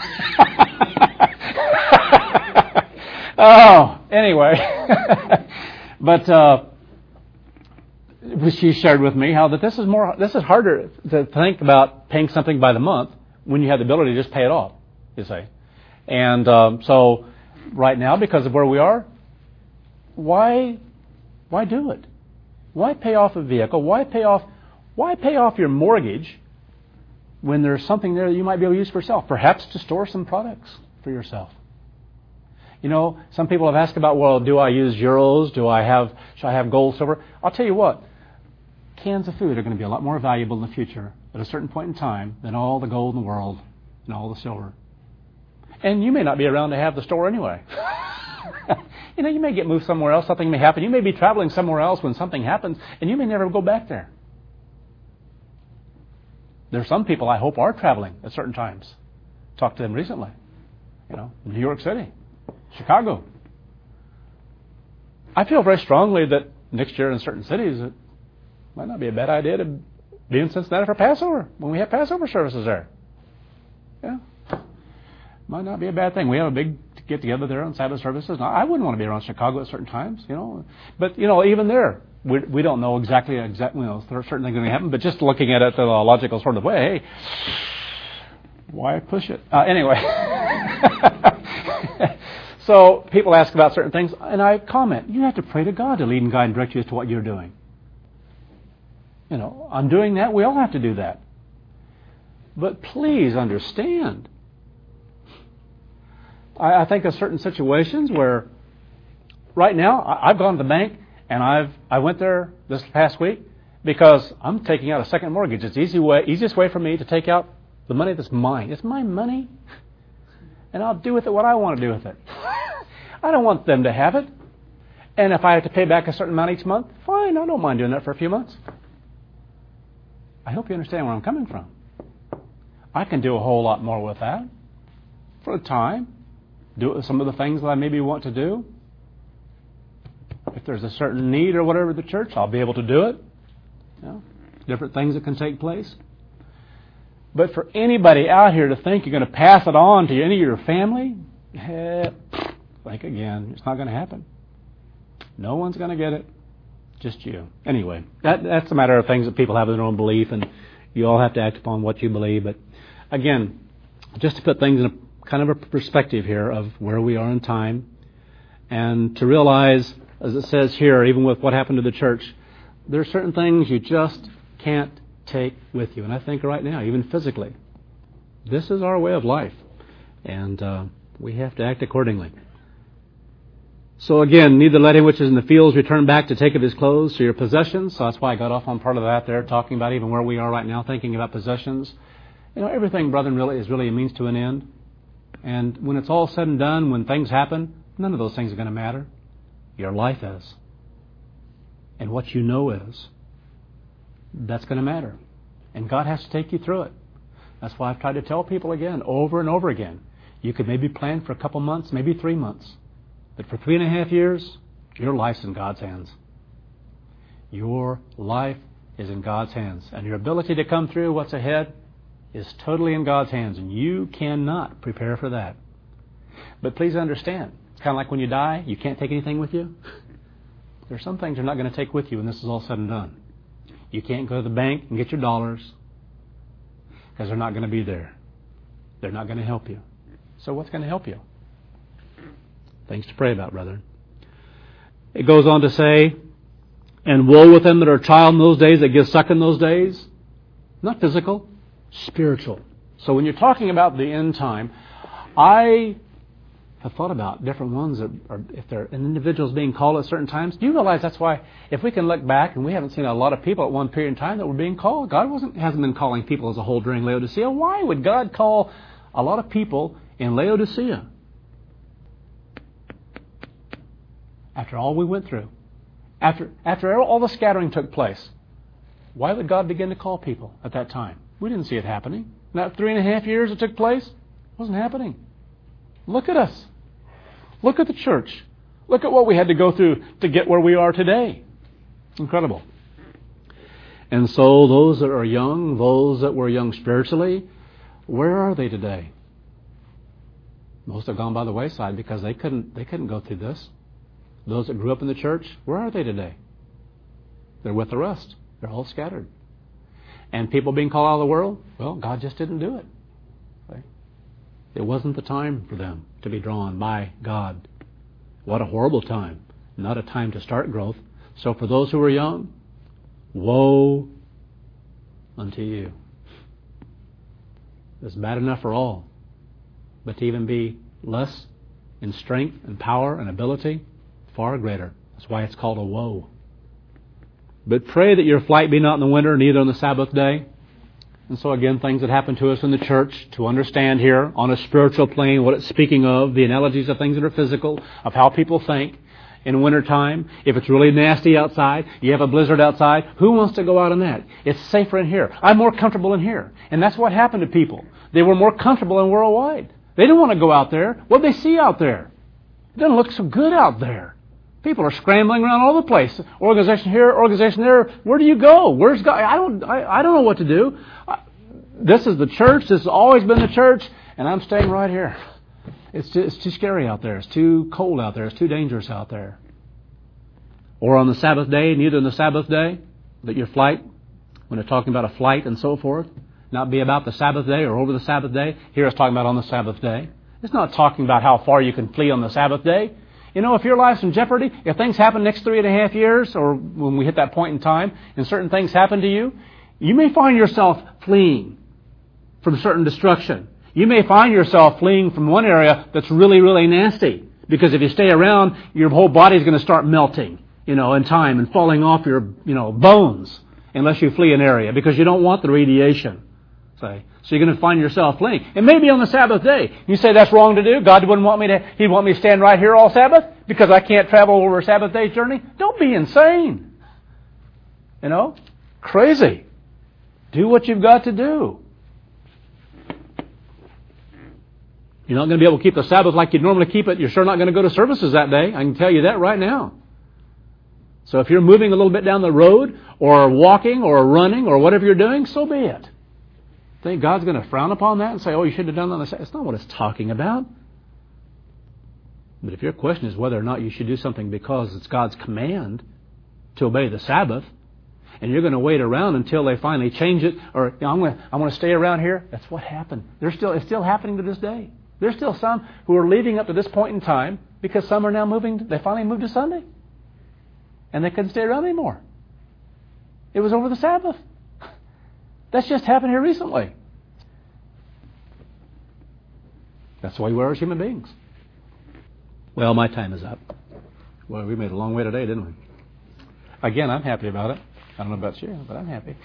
Anyway. But she shared with me how that this is harder to think about paying something by the month when you have the ability to just pay it off, you see. And so right now, because of where we are, why do it? Why pay off a vehicle? Why pay off your mortgage when there's something there that you might be able to use for yourself? Perhaps to store some products for yourself. Some people have asked about, well, do I use euros? Should I have gold, silver? I'll tell you what, cans of food are going to be a lot more valuable in the future at a certain point in time than all the gold in the world and all the silver. And you may not be around to have the store anyway. You may get moved somewhere else, something may happen. You may be traveling somewhere else when something happens, and you may never go back there. There's some people I hope are traveling at certain times. Talked to them recently. New York City, Chicago. I feel very strongly that next year in certain cities it might not be a bad idea to be in Cincinnati for Passover when we have Passover services there. Yeah. Might not be a bad thing. We have a big get together there on Sabbath services. Now, I wouldn't want to be around Chicago at certain times, But, even there, we don't know exactly, there are certain things going to happen. But just looking at it in a logical sort of way, hey, why push it? Anyway. So people ask about certain things, and I comment, you have to pray to God to lead and guide and direct you as to what you're doing. I'm doing that. We all have to do that. But please understand, I think of certain situations where right now I've gone to the bank and I went there this past week because I'm taking out a second mortgage. It's the easiest way for me to take out the money that's mine. It's my money, and I'll do with it what I want to do with it. I don't want them to have it. And if I have to pay back a certain amount each month, fine, I don't mind doing that for a few months. I hope you understand where I'm coming from. I can do a whole lot more with that for a time. Do it with some of the things that I maybe want to do. If there's a certain need or whatever at the church, I'll be able to do it. Different things that can take place. But for anybody out here to think you're going to pass it on to any of your family, think again. It's not going to happen. No one's going to get it. Just you. Anyway, that's a matter of things that people have in their own belief, and you all have to act upon what you believe. But again, just to put things in a kind of a perspective here of where we are in time, and to realize, as it says here, even with what happened to the church, there are certain things you just can't take with you. And I think right now, even physically, this is our way of life, and we have to act accordingly. So again, neither let him which is in the fields return back to take of his clothes, so your possessions. So that's why I got off on part of that there, talking about even where we are right now, thinking about possessions. Everything, brethren, really is really a means to an end. And when it's all said and done, when things happen, none of those things are going to matter. Your life is. And what you know is. That's going to matter. And God has to take you through it. That's why I've tried to tell people again, over and over again. You could maybe plan for a couple months, maybe 3 months. But for 3.5 years, your life's in God's hands. Your life is in God's hands. And your ability to come through what's ahead is totally in God's hands, and you cannot prepare for that. But please understand, It's kind of like when you die, you can't take anything with you. There are some things you're not going to take with you when this is all said and done. You can't go to the bank and get your dollars because they're not going to be there. They're not going to help you. So what's going to help you? Things to pray about, brethren. It goes on to say, and woe with them that are a child in those days, that give suck in those days. Not physical, spiritual. So when you're talking about the end time, I have thought about different ones that are, if they're individuals being called at certain times. Do you realize that's why, if we can look back, and we haven't seen a lot of people at one period in time that were being called. God hasn't been calling people as a whole during Laodicea. Why would God call a lot of people in Laodicea? After all we went through, after all the scattering took place, why would God begin to call people at that time? We didn't see it happening. That 3.5 years it took place, it wasn't happening. Look at us. Look at the church. Look at what we had to go through to get where we are today. Incredible. And so those that are young, those that were young spiritually, where are they today? Most have gone by the wayside because they couldn't go through this. Those that grew up in the church, where are they today? They're with the rest. They're all scattered. And people being called out of the world, well, God just didn't do it. Okay? It wasn't the time for them to be drawn by God. What a horrible time. Not a time to start growth. So for those who are young, woe unto you. It's bad enough for all. But to even be less in strength and power and ability, far greater. That's why it's called a woe. But pray that your flight be not in the winter, neither on the Sabbath day. And so again, things that happen to us in the church, to understand here on a spiritual plane what it's speaking of, the analogies of things that are physical, of how people think in wintertime. If it's really nasty outside, you have a blizzard outside, who wants to go out in that? It's safer in here. I'm more comfortable in here. And that's what happened to people. They were more comfortable in worldwide. They didn't want to go out there. What did they see out there? It doesn't look so good out there. People are scrambling around all the place. Organization here, organization there. Where do you go? Where's God? I don't know what to do. This is the church. This has always been the church, and I'm staying right here. It's too scary out there. It's too cold out there. It's too dangerous out there. Or on the Sabbath day, neither on the Sabbath day, that your flight, when they're talking about a flight and so forth, not be about the Sabbath day or over the Sabbath day. Here it's talking about on the Sabbath day. It's not talking about how far you can flee on the Sabbath day. You know, if your life's in jeopardy, if things happen next 3.5 years, or when we hit that point in time, and certain things happen to you, you may find yourself fleeing from certain destruction. You may find yourself fleeing from one area that's really, really nasty. Because if you stay around, your whole body's going to start melting, in time and falling off your, bones, unless you flee an area, because you don't want the radiation. So you're going to find yourself fleeing. And maybe on the Sabbath day, you say that's wrong to do. God wouldn't want me to, He'd want me to stand right here all Sabbath because I can't travel over a Sabbath day journey. Don't be insane. Crazy. Do what you've got to do. You're not going to be able to keep the Sabbath like you'd normally keep it. You're sure not going to go to services that day. I can tell you that right now. So if you're moving a little bit down the road, or walking, or running, or whatever you're doing, so be it. Think God's going to frown upon that and say, oh, you should have done that on the Sabbath? It's not what it's talking about. But if your question is whether or not you should do something because it's God's command to obey the Sabbath, and you're going to wait around until they finally change it, or I want to stay around here, that's what happened. It's still happening to this day. There's still some who are leaving up to this point in time because some are now moving. They finally moved to Sunday, and they couldn't stay around anymore. It was over the Sabbath. That's just happened here recently. That's the way we are as human beings. Well, my time is up. Well, we made a long way today, didn't we? Again, I'm happy about it. I don't know about you, but I'm happy.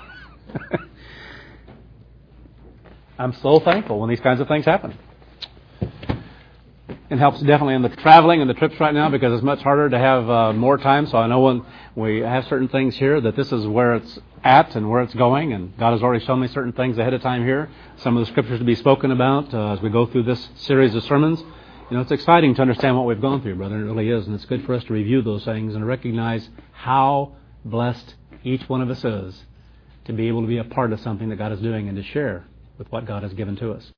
I'm so thankful when these kinds of things happen. It helps definitely in the traveling and the trips right now because it's much harder to have more time. So I know when we have certain things here that this is where it's at and where it's going. And God has already shown me certain things ahead of time here. Some of the scriptures to be spoken about as we go through this series of sermons. It's exciting to understand what we've gone through, brother. It really is. And it's good for us to review those things and recognize how blessed each one of us is to be able to be a part of something that God is doing and to share with what God has given to us.